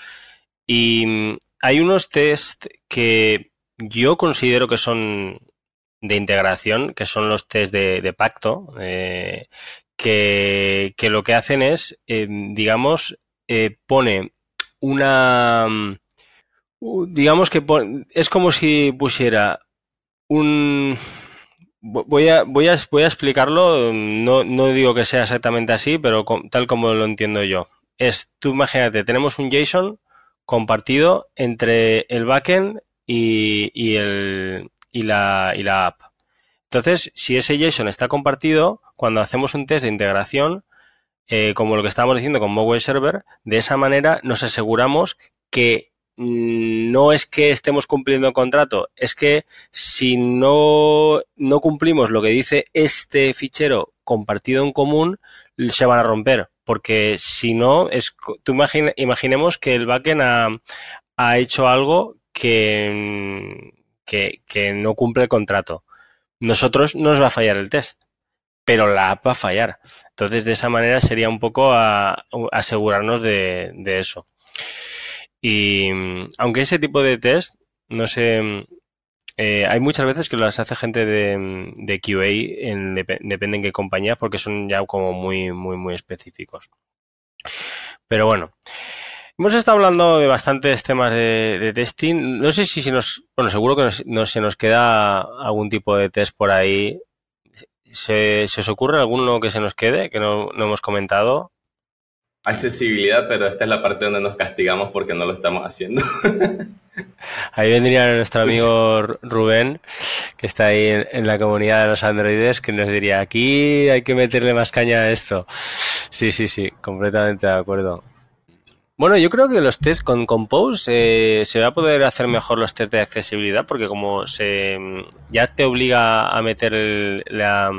Y hay unos test que yo considero que son de integración, que son los test de, de pacto, eh, que, que lo que hacen es, eh, digamos, eh, pone una... digamos que pon, es como si pusiera un... Voy a, voy a, voy a explicarlo, no, no digo que sea exactamente así, pero con, tal como lo entiendo yo. Es, tú imagínate, tenemos un JSON compartido entre el backend y, y, el, y, la, y la app. Entonces, si ese JSON está compartido, cuando hacemos un test de integración, eh, como lo que estábamos diciendo con MoWeb Server, de esa manera nos aseguramos que mmm, no es que estemos cumpliendo el contrato, es que si no, no cumplimos lo que dice este fichero compartido en común, se van a romper. Porque si no, es, tú imagine, imaginemos que el backend ha, ha hecho algo que, que, que no cumple el contrato. Nosotros nos va a fallar el test, pero la app va a fallar. Entonces, de esa manera sería un poco a, a asegurarnos de, de eso. Y aunque ese tipo de test, no sé, eh, hay muchas veces que las hace gente de, de Q A, en, depende en qué compañía, porque son ya como muy, muy, muy específicos. Pero bueno, hemos estado hablando de bastantes temas de, de testing. No sé si se nos, bueno, seguro que nos, no, se nos queda algún tipo de test por ahí. ¿Se, ¿Se os ocurre alguno que se nos quede, que no, no hemos comentado? Accesibilidad, pero esta es la parte donde nos castigamos porque no lo estamos haciendo. Ahí vendría nuestro amigo Rubén, que está ahí en, en la comunidad de los androides, que nos diría, aquí hay que meterle más caña a esto. Sí, sí, sí, completamente de acuerdo. Bueno, yo creo que los tests con Compose eh, se va a poder hacer mejor los tests de accesibilidad, porque como se ya te obliga a meter el, la,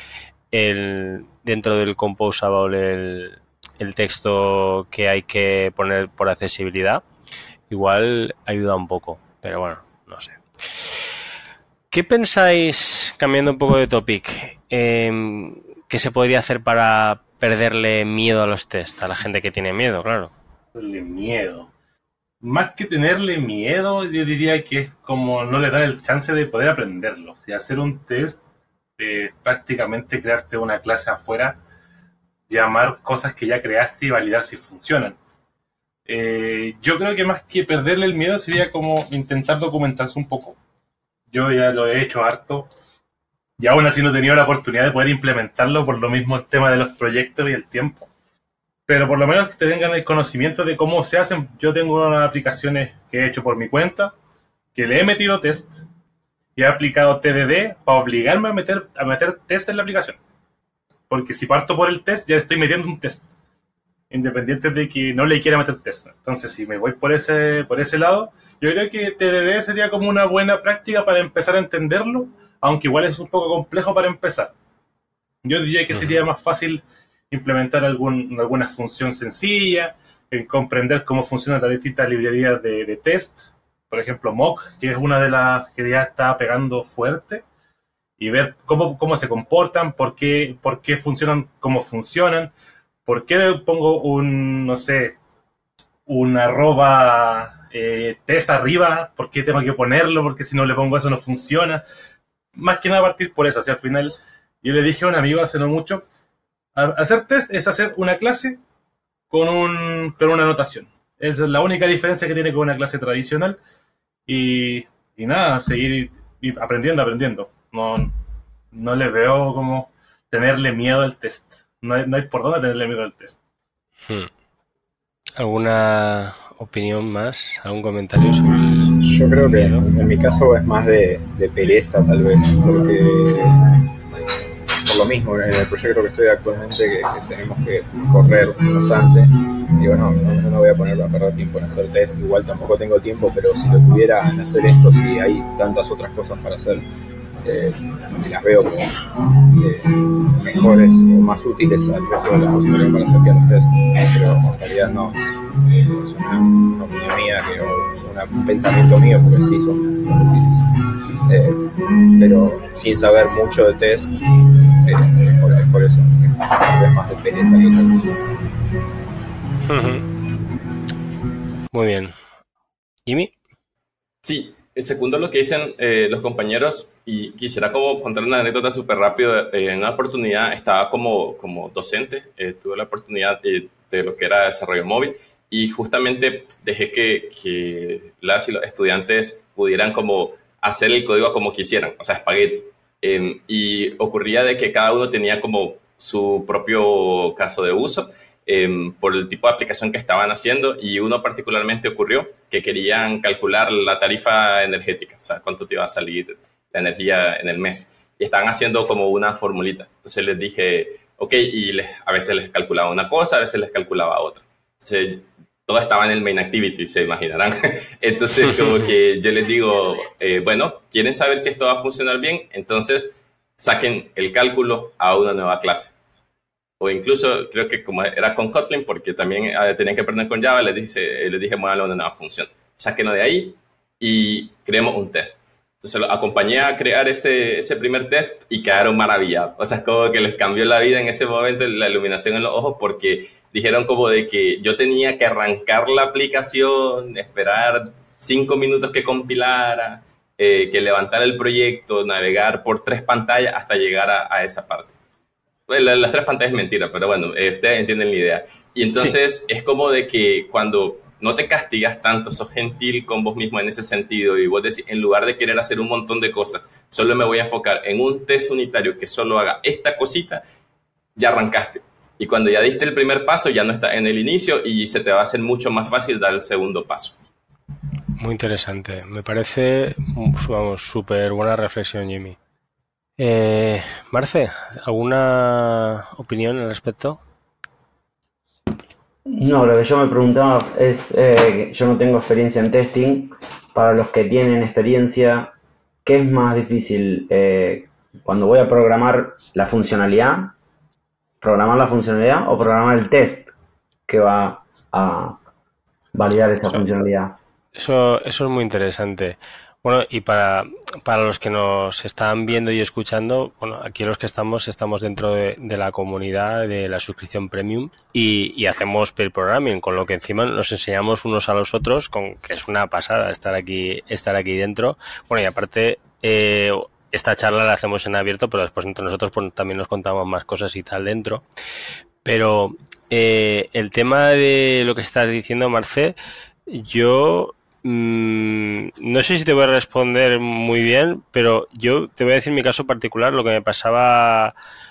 el dentro del Composable el, el texto que hay que poner por accesibilidad, igual ayuda un poco, pero bueno, no sé. ¿Qué pensáis, cambiando un poco de topic, eh, qué se podría hacer para perderle miedo a los tests, a la gente que tiene miedo, claro? Tenerle miedo. Más que tenerle miedo, yo diría que es como no le dar el chance de poder aprenderlo. O sea, hacer un test, eh, prácticamente crearte una clase afuera, llamar cosas que ya creaste y validar si funcionan. Eh, yo creo que más que perderle el miedo sería como intentar documentarse un poco. Yo ya lo he hecho harto y aún así no he tenido la oportunidad de poder implementarlo por lo mismo el tema de los proyectos y el tiempo. Pero por lo menos que te tengan el conocimiento de cómo se hacen. Yo tengo unas aplicaciones que he hecho por mi cuenta, que le he metido test y he aplicado T D D para obligarme a meter, a meter test en la aplicación. Porque si parto por el test, ya estoy metiendo un test, independiente de que no le quiera meter test. Entonces, si me voy por ese, por ese lado, yo creo que T D D sería como una buena práctica para empezar a entenderlo, aunque igual es un poco complejo para empezar. Yo diría que sería más fácil implementar algún, alguna función sencilla, eh, comprender cómo funcionan las distintas librerías de, de test, por ejemplo mock, que es una de las que ya está pegando fuerte, y ver cómo, cómo se comportan, por qué, por qué funcionan, cómo funcionan, por qué pongo un, no sé, un arroba eh, test arriba, por qué tengo que ponerlo, porque si no le pongo eso no funciona. Más que nada partir por eso. O sea, al final, yo le dije a un amigo hace no mucho, hacer test es hacer una clase con, un, con una anotación. Esa es la única diferencia que tiene con una clase tradicional. Y, y nada, seguir aprendiendo, aprendiendo. No, no le veo como tenerle miedo al test. No hay, no hay por dónde tenerle miedo al test. Hmm. ¿Alguna opinión más? ¿Algún comentario sobre eso? Yo creo que en mi caso es más de, de pereza, tal vez, porque por lo mismo, en el proyecto que estoy actualmente, que, que tenemos que correr bastante, digo, no, no, no me voy a poner a perder tiempo en hacer test, igual tampoco tengo tiempo, pero si lo tuviera en hacer esto, si hay tantas otras cosas para hacer, eh, las veo como eh, mejores o más útiles al resto de las cosas que tengo para hacer que a los test, pero en realidad no, es, es una, una opinión mía, que, o una, un pensamiento mío, porque sí son, son útiles. Eh, pero sin saber mucho de test, eh, es, por, es por eso que tal vez más de pereza que otra cosa. Uh-huh. Muy bien. ¿Jimmy? Sí, segundo lo que dicen eh, los compañeros, y quisiera como contar una anécdota súper rápido. Eh, en una oportunidad estaba como, como docente, eh, tuve la oportunidad de, de lo que era desarrollo móvil, y justamente dejé que, que las y los estudiantes pudieran como hacer el código como quisieran, o sea, espagueti. Eh, y ocurría de que cada uno tenía como su propio caso de uso eh, por el tipo de aplicación que estaban haciendo, y uno particularmente ocurrió que querían calcular la tarifa energética, o sea, cuánto te iba a salir la energía en el mes. Y estaban haciendo como una formulita. Entonces les dije, ok, y les, a veces les calculaba una cosa, a veces les calculaba otra. Entonces, todo estaba en el main activity, se imaginarán. Entonces, como que yo les digo, eh, bueno, ¿quieren saber si esto va a funcionar bien? Entonces, saquen el cálculo a una nueva clase. O incluso, creo que como era con Kotlin, porque también eh, tenían que aprender con Java, les dije, les dije, muévanlo a una nueva función. Sáquenlo de ahí y creemos un test. Entonces, lo acompañé a crear ese, ese primer test y quedaron maravillados. O sea, es como que les cambió la vida en ese momento, la iluminación en los ojos, porque dijeron como de que yo tenía que arrancar la aplicación, esperar cinco minutos que compilara, eh, que levantara el proyecto, navegar por tres pantallas hasta llegar a, a esa parte. Bueno, las tres pantallas es mentira, pero bueno, eh, ustedes entienden la idea. Y entonces sí, es como de que cuando no te castigas tanto, sos gentil con vos mismo en ese sentido, y vos decís, en lugar de querer hacer un montón de cosas, solo me voy a enfocar en un test unitario que solo haga esta cosita, ya arrancaste. Y cuando ya diste el primer paso, ya no está en el inicio y se te va a hacer mucho más fácil dar el segundo paso. Muy interesante. Me parece, vamos, súper buena reflexión, Jimmy. Eh, Marce, ¿alguna opinión al respecto? No, lo que yo me preguntaba es, eh, yo no tengo experiencia en testing. Para los que tienen experiencia, ¿qué es más difícil? Eh, cuando voy a programar la funcionalidad, programar la funcionalidad o programar el test que va a validar esa Eso, funcionalidad. eso, eso es muy interesante. Bueno, y para, para los que nos están viendo y escuchando, bueno, aquí los que estamos, estamos dentro de, de la comunidad de la suscripción premium y, y hacemos pair programming, con lo que encima nos enseñamos unos a los otros, con que es una pasada estar aquí, estar aquí dentro. Bueno, y aparte, eh, esta charla la hacemos en abierto, pero después entre nosotros pues, también nos contamos más cosas y tal dentro. Pero eh, el tema de lo que estás diciendo, Marce, yo... no sé si te voy a responder muy bien, pero yo te voy a decir mi caso particular, lo que me pasaba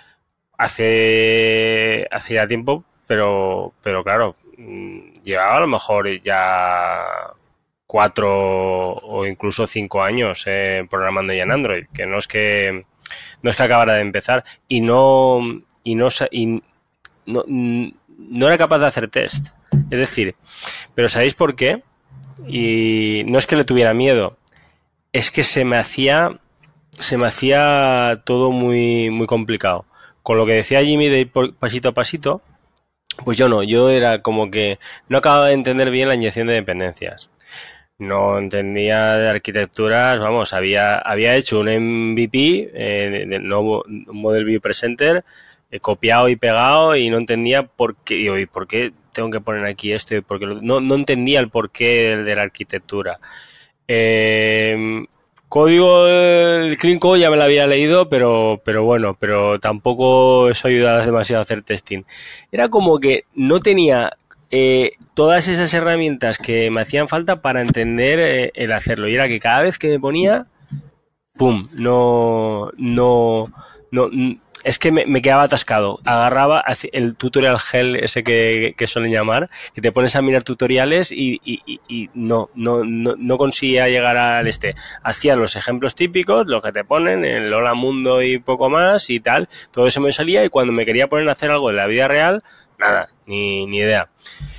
hace, hace ya tiempo, pero, pero claro, llevaba a lo mejor ya cuatro o incluso cinco años eh, programando ya en Android, que no es que no es que acabara de empezar y no y no y no, no era capaz de hacer test, es decir, pero ¿sabéis por qué? Y no es que le tuviera miedo, es que se me hacía se me hacía todo muy muy complicado. Con lo que decía Jimmy de ir pasito a pasito, pues yo no, yo era como que no acababa de entender bien la inyección de dependencias. No entendía de arquitecturas, vamos, había había hecho un M V P, eh, del nuevo Model View Presenter, eh, copiado y pegado, y no entendía por qué, digo, ¿y por qué tengo que poner aquí esto? Y porque no, no entendía el porqué de la arquitectura. Eh, código, el Clean Code ya me lo había leído, pero, pero bueno, pero tampoco eso ayudaba demasiado a hacer testing. Era como que no tenía eh, todas esas herramientas que me hacían falta para entender eh, el hacerlo. Y era que cada vez que me ponía, ¡pum! No, no, no, es que me, me quedaba atascado. Agarraba el tutorial hell ese que, que suelen llamar, que te pones a mirar tutoriales y, y, y, y no, no, no, no conseguía llegar al este. Hacía los ejemplos típicos, lo que te ponen, el hola mundo y poco más y tal. Todo eso me salía y cuando me quería poner a hacer algo en la vida real, nada, ni, ni idea.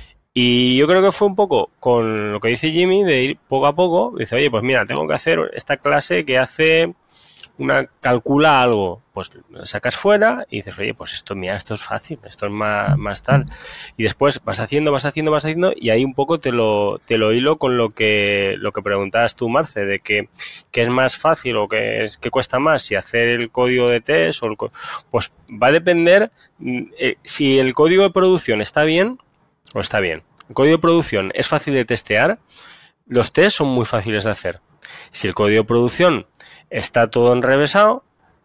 Y yo creo que fue un poco con lo que dice Jimmy, de ir poco a poco. Dice, oye, pues mira, tengo que hacer esta clase que hace... una calcula algo, pues lo sacas fuera y dices, oye, pues esto, mira, esto es fácil, esto es más, más tal. Y después vas haciendo, vas haciendo, vas haciendo y ahí un poco te lo, te lo hilo con lo que, lo que preguntabas tú, Marce, de que, que es más fácil o que es que cuesta más, si hacer el código de test o el, pues va a depender eh, si el código de producción está bien o está bien. El código de producción es fácil de testear, los tests son muy fáciles de hacer. Si el código de producción está todo enrevesado,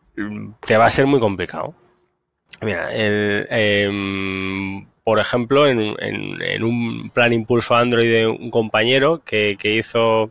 te va a ser muy complicado. Mira, el, eh, por ejemplo, en, en, en un plan impulso Android de un compañero que, que hizo,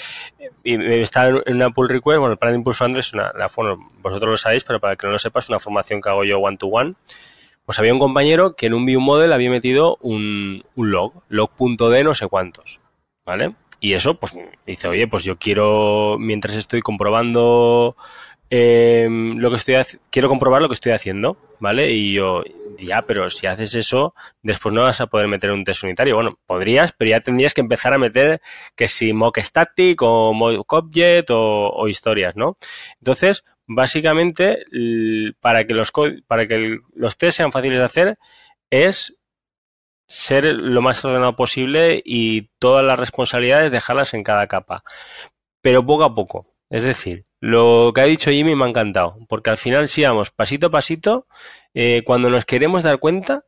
y está en una pull request. Bueno, el plan impulso Android es una, la, bueno, vosotros lo sabéis, pero para que no lo sepas, es una formación que hago yo one to one. Pues había un compañero que en un view model había metido un, un log, log.d no sé cuántos, ¿vale? Y eso, pues, dice, oye, pues yo quiero, mientras estoy comprobando eh, lo que estoy haciendo, quiero comprobar lo que estoy haciendo, ¿vale? Y yo, ya, pero si haces eso, después no vas a poder meter un test unitario. Bueno, podrías, pero ya tendrías que empezar a meter que si mock static o mock object o, o historias, ¿no? Entonces, básicamente, para que los, para que el, los tests sean fáciles de hacer, es ser lo más ordenado posible y todas las responsabilidades dejarlas en cada capa, pero poco a poco. Es decir, lo que ha dicho Jimmy me ha encantado, porque al final si vamos pasito a pasito, eh, cuando nos queremos dar cuenta,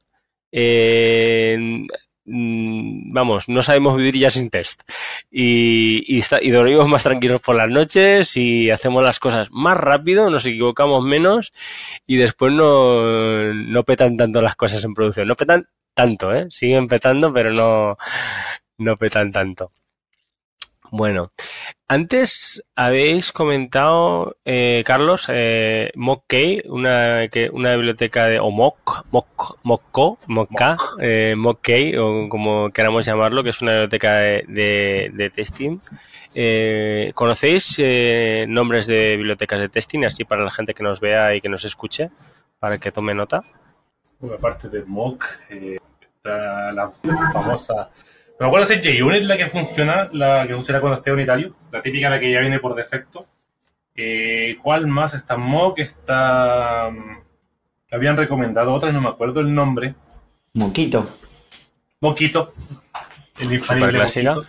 eh, vamos, no sabemos vivir ya sin test y, y, está, y dormimos más tranquilos por las noches y hacemos las cosas más rápido, nos equivocamos menos y después no, no petan tanto las cosas en producción, no petan tanto, ¿eh? Siguen petando, pero no, no petan tanto. Bueno, antes habéis comentado, eh, Carlos, eh, Mock-K, una, que, una biblioteca de, o Mock, Mock, Mock-Co, Mock-K, eh, Mock-K, o como queramos llamarlo, que es una biblioteca de, de, de testing. Eh, ¿Conocéis eh, nombres de bibliotecas de testing, así para la gente que nos vea y que nos escuche, para que tome nota? Bueno, aparte de Mock, eh, está la famosa... Me acuerdo si es JUnit la que funciona, la que funciona con los test unitarios, la típica, la que ya viene por defecto. Eh, ¿Cuál más? Está Mock, está... Habían recomendado otra, no me acuerdo el nombre. Moquito. Moquito. El infalible Moquito.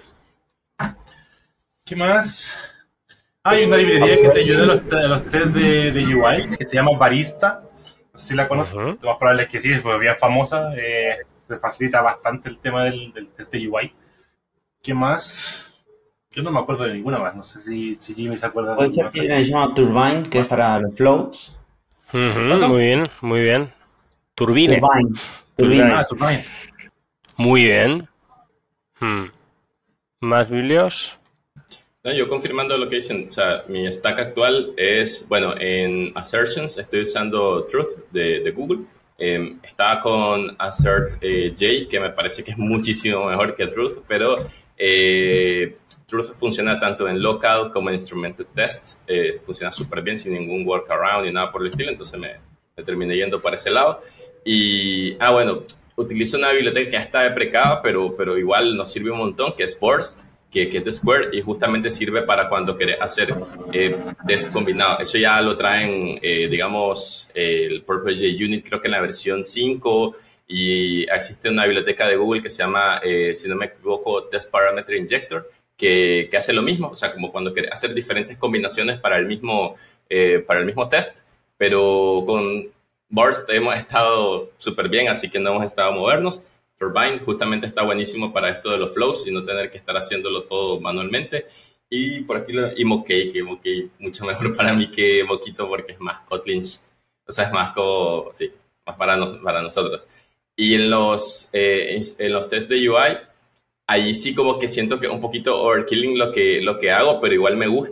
¿Qué más? Hay una librería que te ayuda a los, a los test de, de U I, que se llama Barista. No sé si la conoces. Uh-huh. Lo más probable es que sí, es bien famosa. Eh, se facilita bastante el tema del, del test de U I. ¿Qué más? Yo no me acuerdo de ninguna más. No sé si, si Jimmy se acuerda de alguna. Hay una que se llama Turbine, que es para los flows. Uh-huh, muy bien, muy bien. Turbine. Turbine. Turbine. Ah, Turbine. Muy bien. Hmm. ¿Más biblios? No, yo confirmando lo que dicen, o sea, mi stack actual es, bueno, en Assertions estoy usando Truth de, de Google. Eh, estaba con Assert eh, J, que me parece que es muchísimo mejor que Truth, pero eh, Truth funciona tanto en local como en instrumented tests. Eh, funciona súper bien sin ningún workaround ni nada por el estilo, entonces me, me terminé yendo para ese lado. Y, ah, bueno, utilizo una biblioteca que ya está deprecada, pero, pero igual nos sirve un montón, que es Burst, que, que es de Square y justamente sirve para cuando querés hacer eh, test combinado. Eso ya lo traen, eh, digamos, eh, el propio JUnit, creo que en la versión cinco, y existe una biblioteca de Google que se llama, eh, si no me equivoco, Test Parameter Injector, que, que hace lo mismo, o sea, como cuando querés hacer diferentes combinaciones para el mismo, eh, para el mismo test, pero con Burst hemos estado súper bien, así que no hemos estado a movernos. Turbine justamente está buenísimo para esto de los flows y no tener que estar haciéndolo todo manualmente. Y por aquí, lo, y Mock-K, que Mock-K mucho mejor para mí que Moquito porque es más Kotlin, o sea, es más como, sí, más para, no, para nosotros. Y en los, eh, en los tests de U I, ahí sí como que siento que un poquito overkilling lo que, lo que hago, pero igual me gusta,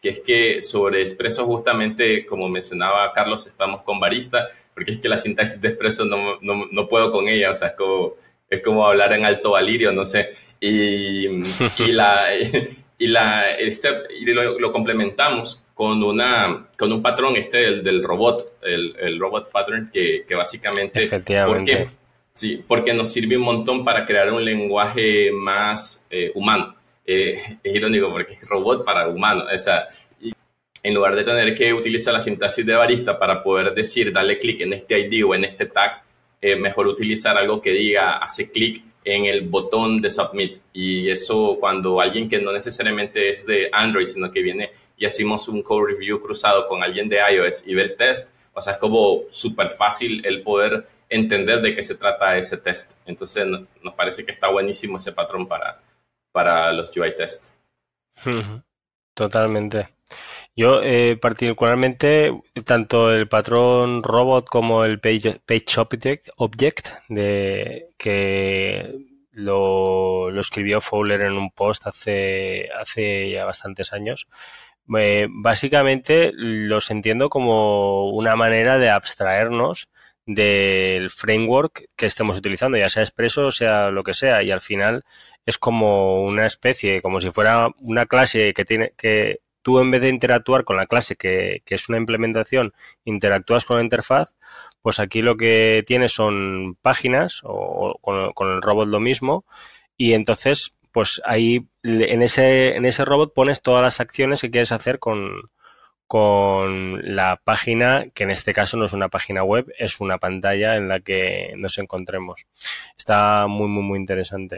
que es que sobre Expresso justamente, como mencionaba Carlos, estamos con Barista, porque es que la sintaxis de Expresso no, no, no puedo con ella, o sea, es como, es como hablar en alto valirio, no sé, y, y, la, y, la, este, y lo, lo complementamos con, una, con un patrón este del, del robot, el, el robot pattern, que, que básicamente... Efectivamente. Porque, sí, porque nos sirve un montón para crear un lenguaje más eh, humano. Eh, es irónico porque es robot para humano. O sea, y en lugar de tener que utilizar la sintaxis de Barista para poder decir, darle clic en este I D o en este tag, eh, mejor utilizar algo que diga, hace clic en el botón de submit. Y eso cuando alguien que no necesariamente es de Android, sino que viene y hacemos un code review cruzado con alguien de iOS y ve el test, o sea, es como súper fácil el poder entender de qué se trata ese test. Entonces, no, nos parece que está buenísimo ese patrón para, para los U I tests. Totalmente. Yo, eh, particularmente, tanto el patrón robot como el page, page object, object de, que lo, lo escribió Fowler en un post hace, hace ya bastantes años, eh, básicamente los entiendo como una manera de abstraernos del framework que estemos utilizando, ya sea Expresso o sea lo que sea, y al final es como una especie, como si fuera una clase que tiene que tú, en vez de interactuar con la clase, que, que es una implementación, interactúas con la interfaz, pues aquí lo que tienes son páginas, o, o con, con el robot lo mismo, y entonces, pues ahí en ese, en ese robot pones todas las acciones que quieres hacer con, con la página, que en este caso no es una página web, es una pantalla en la que nos encontremos. Está muy, muy, muy interesante.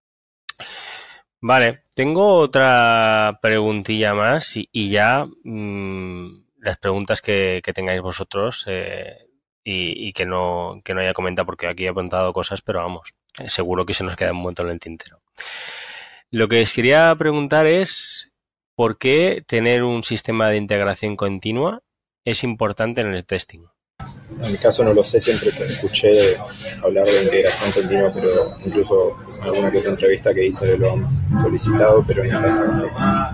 Vale, tengo otra preguntilla más y, y ya mmm, las preguntas que, que tengáis vosotros eh, y, y que no que no haya comentado, porque aquí he apuntado cosas, pero vamos, eh, seguro que se nos queda un montón en el tintero. Lo que os quería preguntar es ¿por qué tener un sistema de integración continua es importante en el testing? En mi caso no lo sé, siempre te escuché hablar de integración continua, pero incluso alguna que otra entrevista que hice lo han solicitado, pero no.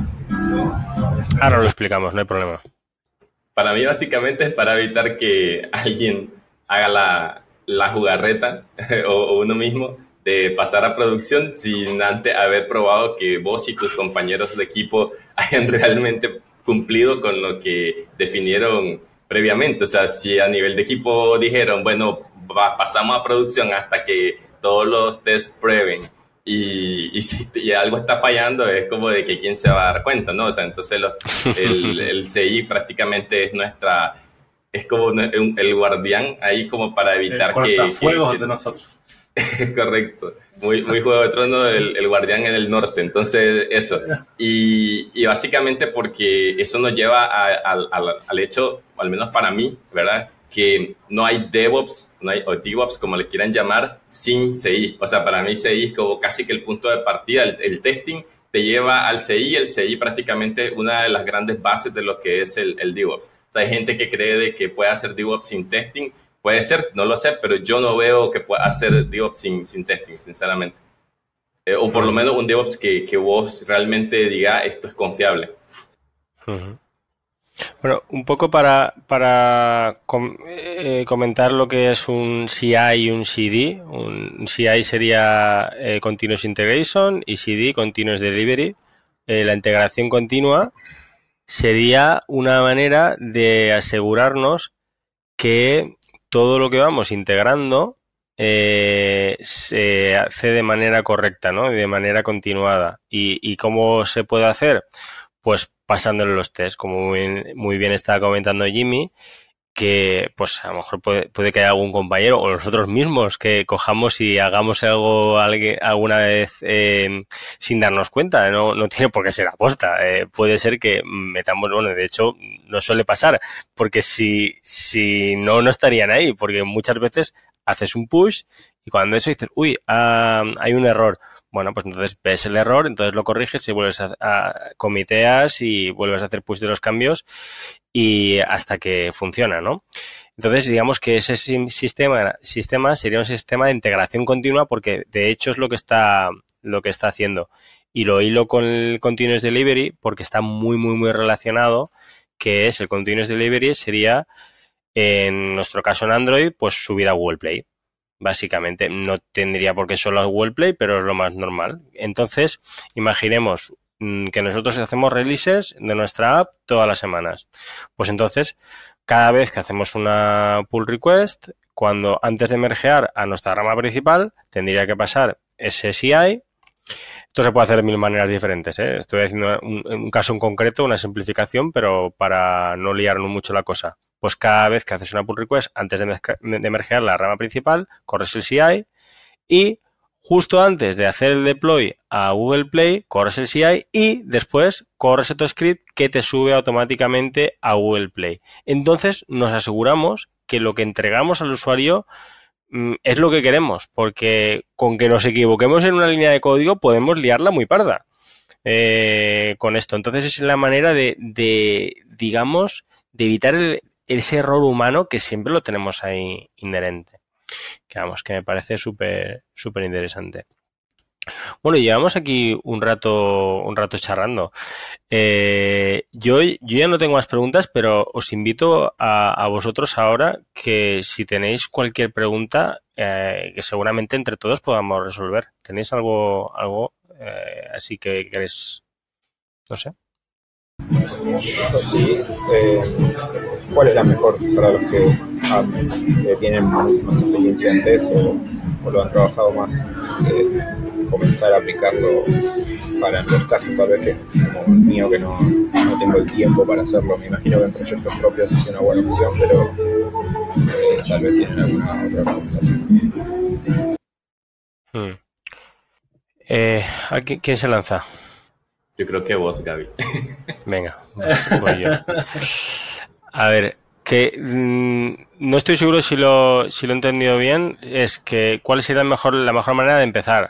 Ahora lo explicamos, no hay problema. Para mí básicamente es para evitar que alguien haga la, la jugarreta o, o uno mismo de pasar a producción sin antes haber probado que vos y tus compañeros de equipo hayan realmente cumplido con lo que definieron previamente. O sea, si a nivel de equipo dijeron, bueno, va, pasamos a producción hasta que todos los tests prueben y, y si y algo está fallando, es como de que quién se va a dar cuenta, ¿no? O sea, entonces los, el, el C I prácticamente es nuestra, es como un, el guardián ahí como para evitar el que... cortafuegos que, que de nosotros. Correcto, muy, muy Juego de Tronos, el, el guardián en el norte, entonces eso, y, y básicamente porque eso nos lleva a, a, a, al hecho, al menos para mí, ¿verdad?, que no hay DevOps, no hay, o DevOps, como le quieran llamar, sin C I. O sea, para mí C I es como casi que el punto de partida, el, el testing te lleva al C I, el C I prácticamente una de las grandes bases de lo que es el, el DevOps. O sea, hay gente que cree de que puede hacer DevOps sin testing. Puede ser, no lo sé, pero yo no veo que pueda hacer DevOps sin, sin testing, sinceramente. Eh, o por lo menos un DevOps que, que vos realmente diga esto es confiable. Uh-huh. Bueno, un poco para, para com- eh, comentar lo que es un C I y un C D. Un C I sería eh, Continuous Integration y C D, Continuous Delivery. Eh, la integración continua sería una manera de asegurarnos que todo lo que vamos integrando eh, se hace de manera correcta, ¿no? De manera continuada. ¿Y, y cómo se puede hacer? Pues pasándole los tests, como muy bien, muy bien estaba comentando Jimmy, que pues a lo mejor puede, puede que haya algún compañero o nosotros mismos que cojamos y hagamos algo alguien, alguna vez eh, sin darnos cuenta. No, no tiene por qué ser aposta. Eh, puede ser que metamos, bueno, de hecho no suele pasar, porque si, si no, no estarían ahí, porque muchas veces haces un push y cuando eso dices, uy, uh, hay un error. Bueno, pues entonces ves el error, entonces lo corriges y vuelves a, a comiteas y vuelves a hacer push de los cambios y hasta que funciona, ¿no? Entonces, digamos que ese sistema, sistema sería un sistema de integración continua porque de hecho es lo que está, lo que está haciendo. y lo hilo con el Continuous Delivery porque está muy, muy, muy relacionado, que es el Continuous Delivery sería, en nuestro caso en Android, pues subir a Google Play. Básicamente, no tendría por qué solo a Google Play, pero es lo más normal. Entonces, imaginemos mmm, que nosotros hacemos releases de nuestra app todas las semanas. Pues entonces, cada vez que hacemos una pull request, cuando antes de mergear a nuestra rama principal, tendría que pasar ese C I. Esto se puede hacer de mil maneras diferentes, ¿eh? Estoy haciendo un, un caso en concreto, una simplificación, pero para no liarnos mucho la cosa. Pues cada vez que haces una pull request, antes de, de mergear la rama principal, corres el C I y justo antes de hacer el deploy a Google Play, corres el C I y después corres otro script que te sube automáticamente a Google Play. Entonces nos aseguramos que lo que entregamos al usuario mmm, es lo que queremos, porque con que nos equivoquemos en una línea de código podemos liarla muy parda eh, con esto. Entonces es la manera de, de digamos, de evitar el, ese error humano que siempre lo tenemos ahí inherente. Que vamos, que me parece súper, súper interesante. Bueno, llevamos aquí un rato, un rato charlando. Eh, yo, yo ya no tengo más preguntas, pero os invito a, a vosotros ahora que si tenéis cualquier pregunta, eh, que seguramente entre todos podamos resolver. ¿Tenéis algo, algo eh, así que queréis? No sé. Yo sí. Eh, ¿Cuál es la mejor para los que ah, eh, tienen más experiencia en test o, o lo han trabajado más? Eh, comenzar a aplicarlo para los casos tal vez que como el mío que no, no tengo el tiempo para hacerlo. Me imagino que en proyectos propios es una buena opción, pero eh, tal vez tienen alguna otra recomendación. Hmm. Eh, ¿a quién, ¿Quién se lanza? Yo creo que vos, Gaby. Venga, voy yo. A ver, que mmm, no estoy seguro si lo, si lo he entendido bien. Es que ¿cuál sería la mejor, la mejor manera de empezar?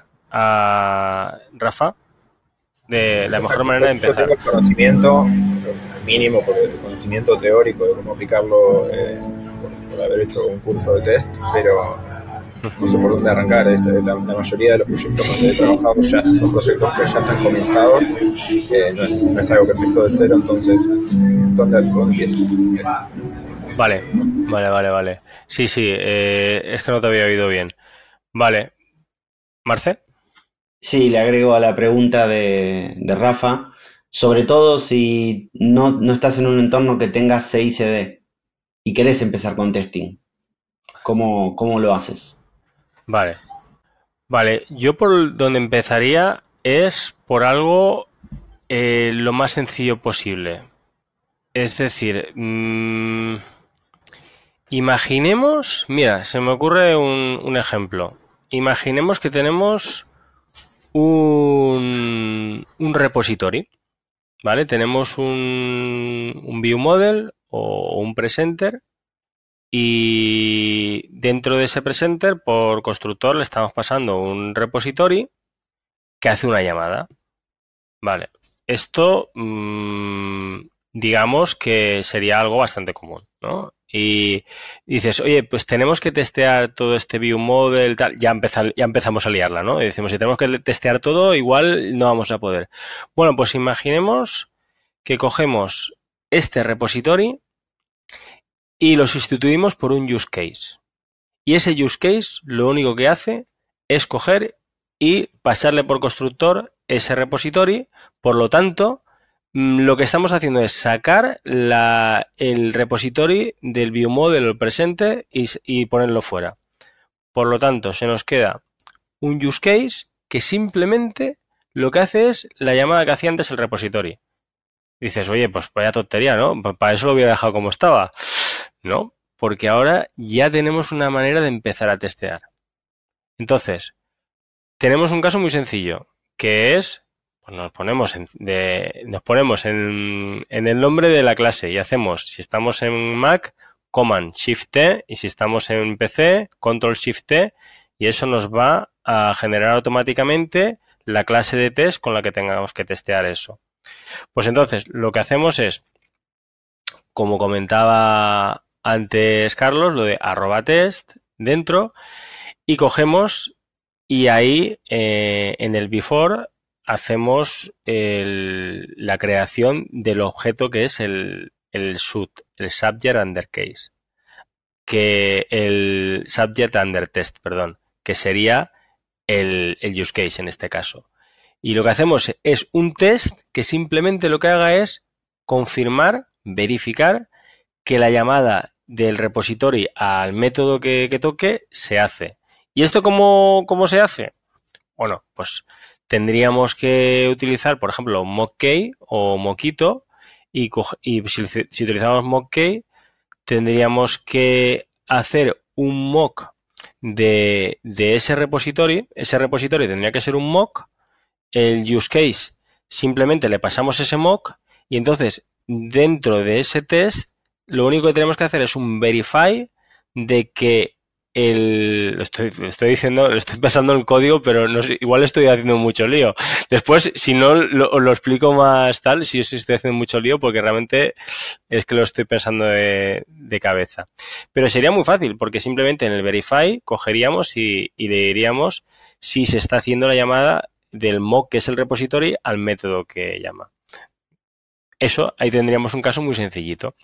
A Rafa, de la Exacto, mejor manera de yo, empezar. yo tengo el conocimiento mínimo, por el conocimiento teórico de cómo aplicarlo eh, por, por haber hecho un curso de test, pero no sé por dónde arrancar. Esto, la, la mayoría de los proyectos donde he trabajado ya son proyectos que ya están comenzados, eh, no, es, no es algo que empezó de cero, entonces, ¿dónde, dónde empiezo? Es, Vale, vale, vale, vale. Sí, sí, eh, es que no te había oído bien. Vale. ¿Marce? Sí, le agrego a la pregunta de, de Rafa, sobre todo si no, no estás en un entorno que tenga C I C D y querés empezar con testing. ¿Cómo, cómo lo haces? Vale. Vale, yo por donde empezaría es por algo eh, lo más sencillo posible. Es decir, mmm, imaginemos, mira, se me ocurre un, un ejemplo. Imaginemos que tenemos un, un repository, ¿vale? Tenemos un, un view model o un presenter y dentro de ese presenter por constructor le estamos pasando un repository que hace una llamada. Vale, esto mmm, digamos que sería algo bastante común, ¿no? Y dices, oye, pues tenemos que testear todo este view model, tal, ya, empezar, ya empezamos a liarla, ¿no? Y decimos, si tenemos que testear todo, igual no vamos a poder. Bueno, pues imaginemos que cogemos este repository y lo sustituimos por un use case. Y ese use case lo único que hace es coger y pasarle por constructor ese repository. Por lo tanto, lo que estamos haciendo es sacar la, el repository del viewModel o presente y, y ponerlo fuera. Por lo tanto, se nos queda un use case que simplemente lo que hace es la llamada que hacía antes el repository. Dices, oye, pues vaya tontería, ¿no? Para eso lo hubiera dejado como estaba. No, porque ahora ya tenemos una manera de empezar a testear. Entonces, tenemos un caso muy sencillo, que es, pues nos ponemos, en, de, nos ponemos en, en el nombre de la clase y hacemos, si estamos en Mac, Command Shift T, y si estamos en P C, Control Shift T, y eso nos va a generar automáticamente la clase de test con la que tengamos que testear eso. Pues entonces, lo que hacemos es, como comentaba antes Carlos, lo de arroba test dentro, y cogemos y ahí eh, en el before hacemos el, la creación del objeto que es el, el S U T, el Subject Under Case, que el Subject Under Test, perdón, que sería el, el use case en este caso. Y lo que hacemos es un test que simplemente lo que haga es confirmar, verificar que la llamada del repository al método que, que toque se hace. ¿Y esto cómo, cómo se hace? Bueno, pues tendríamos que utilizar, por ejemplo, mockkey o mockito y, y si, si utilizamos mockkey tendríamos que hacer un mock de, de ese repository. Ese repository tendría que ser un mock. El use case simplemente le pasamos ese mock y entonces dentro de ese test lo único que tenemos que hacer es un verify de que el... Lo estoy, lo estoy diciendo, lo estoy pasando el código, pero no sé, igual estoy haciendo mucho lío. Después, si no, lo, lo explico más tal, si estoy haciendo mucho lío, porque realmente es que lo estoy pensando de, de cabeza. Pero sería muy fácil, porque simplemente en el verify cogeríamos y, y le diríamos si se está haciendo la llamada del mock, que es el repository, al método que llama. Eso, ahí tendríamos un caso muy sencillito.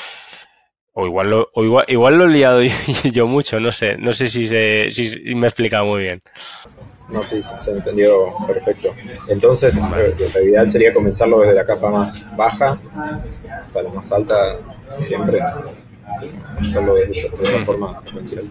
O igual lo, o igual, igual lo he liado yo, yo mucho, no sé. No sé si, se, si me he explicado muy bien. No, sí, se entendió perfecto. Entonces, lo ideal sería comenzarlo desde la capa más baja hasta la más alta, siempre. Hacerlo de esa, de esa forma potencial.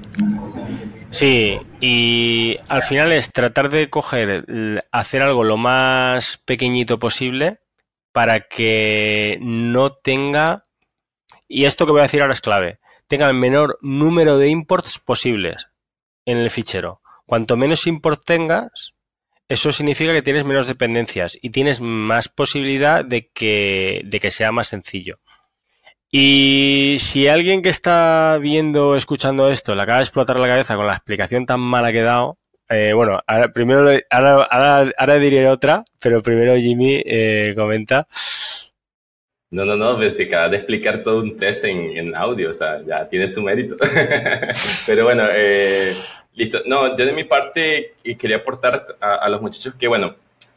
Sí, y al final es tratar de coger, hacer algo lo más pequeñito posible para que no tenga, y esto que voy a decir ahora es clave, tenga el menor número de imports posibles en el fichero. Cuanto menos import tengas, eso significa que tienes menos dependencias y tienes más posibilidad de que, de que sea más sencillo. Y si alguien que está viendo o escuchando esto le acaba de explotar la cabeza con la explicación tan mala que he dado, eh, bueno, ahora, primero, ahora, ahora, ahora diré otra, pero primero Jimmy eh, comenta. No, no, no, pues si acabas de explicar todo un test en, en audio, o sea, ya tiene su mérito. Pero bueno, eh, listo. No, yo de mi parte quería aportar a, a los muchachos que, bueno,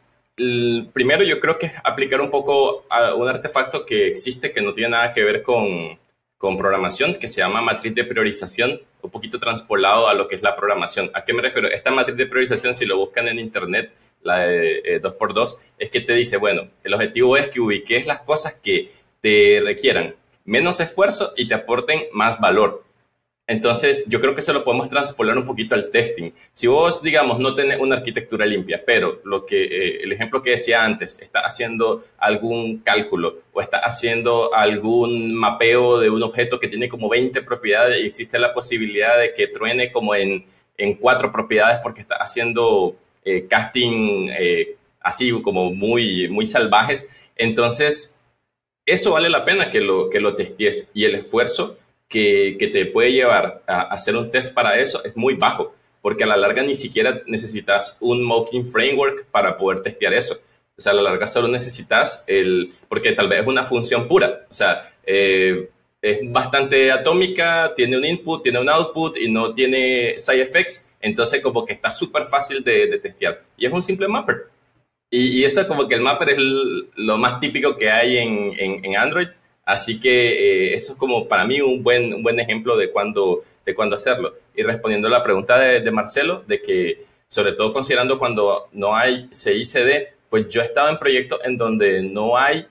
el primero yo creo que es aplicar un poco a un artefacto que existe que no tiene nada que ver con, con programación, que se llama matriz de priorización, un poquito transpolado a lo que es la programación. ¿A qué me refiero? Esta matriz de priorización, si lo buscan en internet, la de eh, dos por dos, es que te dice, bueno, el objetivo es que ubiques las cosas que te requieran menos esfuerzo y te aporten más valor. Entonces, yo creo que eso lo podemos transpolar un poquito al testing. Si vos, digamos, no tenés una arquitectura limpia, pero lo que, eh, el ejemplo que decía antes, está haciendo algún cálculo o está haciendo algún mapeo de un objeto que tiene como veinte propiedades y existe la posibilidad de que truene como en, en cuatro propiedades porque está haciendo eh, casting eh, así como muy, muy salvajes. Entonces, eso vale la pena que lo, que lo testes y el esfuerzo Que, que te puede llevar a hacer un test para eso es muy bajo, porque a la larga ni siquiera necesitas un mocking framework para poder testear eso. O sea, a la larga solo necesitas el, porque tal vez es una función pura, o sea, eh, es bastante atómica, tiene un input, tiene un output y no tiene side effects, entonces como que está súper fácil de, de testear. Y es un simple mapper. Y, y eso como que el mapper es el, lo más típico que hay en, en, en Android. Así que eh, eso es como para mí un buen, un buen ejemplo de cuándo de cuándo hacerlo. Y respondiendo a la pregunta de, de Marcelo, de que sobre todo considerando cuando no hay C I C D, pues yo he estado en proyectos en donde no hay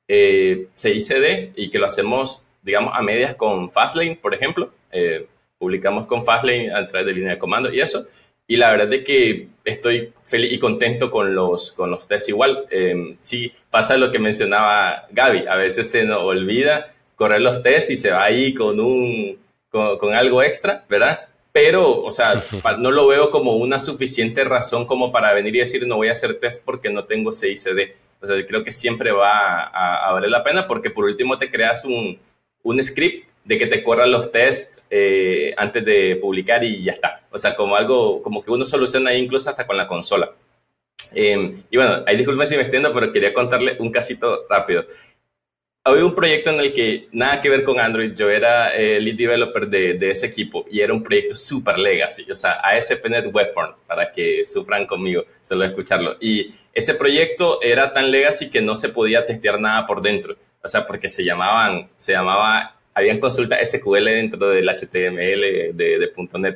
eh, C I C D y que lo hacemos, digamos, a medias con Fastlane, por ejemplo. Eh, publicamos con Fastlane a través de línea de comando y eso. Y la verdad es que estoy feliz y contento con los, con los tests igual. Eh, sí, pasa lo que mencionaba Gaby. A veces se nos olvida correr los tests y se va ahí con, un, con, con algo extra, ¿verdad? Pero, o sea, no lo veo como una suficiente razón como para venir y decir no voy a hacer test porque no tengo C I C D. O sea, creo que siempre va a, a valer la pena porque por último te creas un, un script de que te corran los tests eh, antes de publicar y ya está. O sea, como algo, como que uno soluciona ahí incluso hasta con la consola. Eh, y bueno, ahí disculpen si me extiendo, pero quería contarle un casito rápido. había un proyecto en el que nada que ver con Android. Yo era eh, lead developer de, de ese equipo y era un proyecto super legacy, o sea, A S P punto net Webform, para que sufran conmigo, solo escucharlo. Y ese proyecto era tan legacy que no se podía testear nada por dentro, o sea, porque se llamaban, se llamaba, habían consultas S Q L dentro del H T M L de, de .net.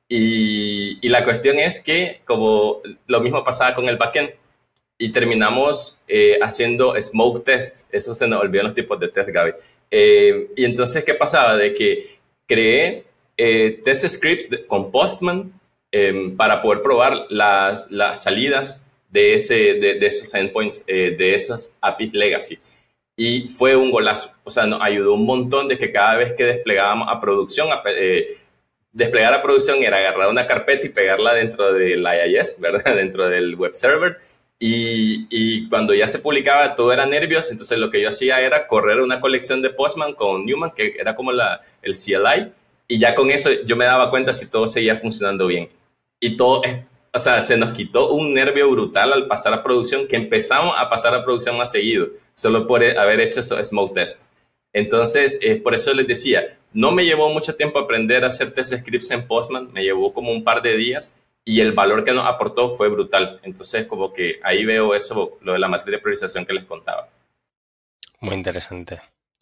Y, y la cuestión es que, como lo mismo pasaba con el backend, y terminamos eh, haciendo smoke test. Eso se nos olvidan los tipos de test, Gaby. Eh, y entonces, ¿qué pasaba? De que creé eh, test scripts de, con Postman eh, para poder probar las, las salidas de, ese, de, de esos endpoints, eh, de esas A P Is legacy. Y fue un golazo. O sea, nos ayudó un montón de que cada vez que desplegábamos a producción, a, eh, desplegar a producción era agarrar una carpeta y pegarla dentro del I I S, ¿verdad? Dentro del web server. Y, y cuando ya se publicaba todo era nervios, entonces lo que yo hacía era correr una colección de Postman con Newman, que era como la, el C L I, y ya con eso yo me daba cuenta si todo seguía funcionando bien. Y todo, o sea, se nos quitó un nervio brutal al pasar a producción, que empezamos a pasar a producción más seguido, solo por haber hecho esos smoke test. Entonces, eh, por eso les decía, no me llevó mucho tiempo aprender a hacer test scripts en Postman, me llevó como un par de días, y el valor que nos aportó fue brutal. Entonces, como que ahí veo eso, lo de la matriz de priorización que les contaba. Muy interesante.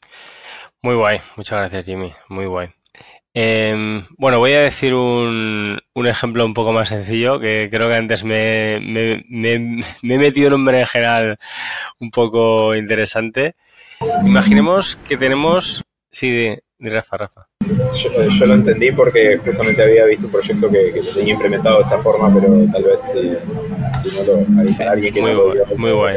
Muy guay. Muchas gracias, Jimmy. Muy guay. Eh, bueno, voy a decir un, un ejemplo un poco más sencillo, que creo que antes me, me, me, me he metido en un berenjenal un poco interesante. Imaginemos que tenemos... Sí, ni Rafa, Rafa. Yo, yo lo entendí porque justamente había visto un proyecto que, que lo tenía implementado de esa forma, pero tal vez si, si no lo hay sí, alguien que muy no lo vio. Muy bueno.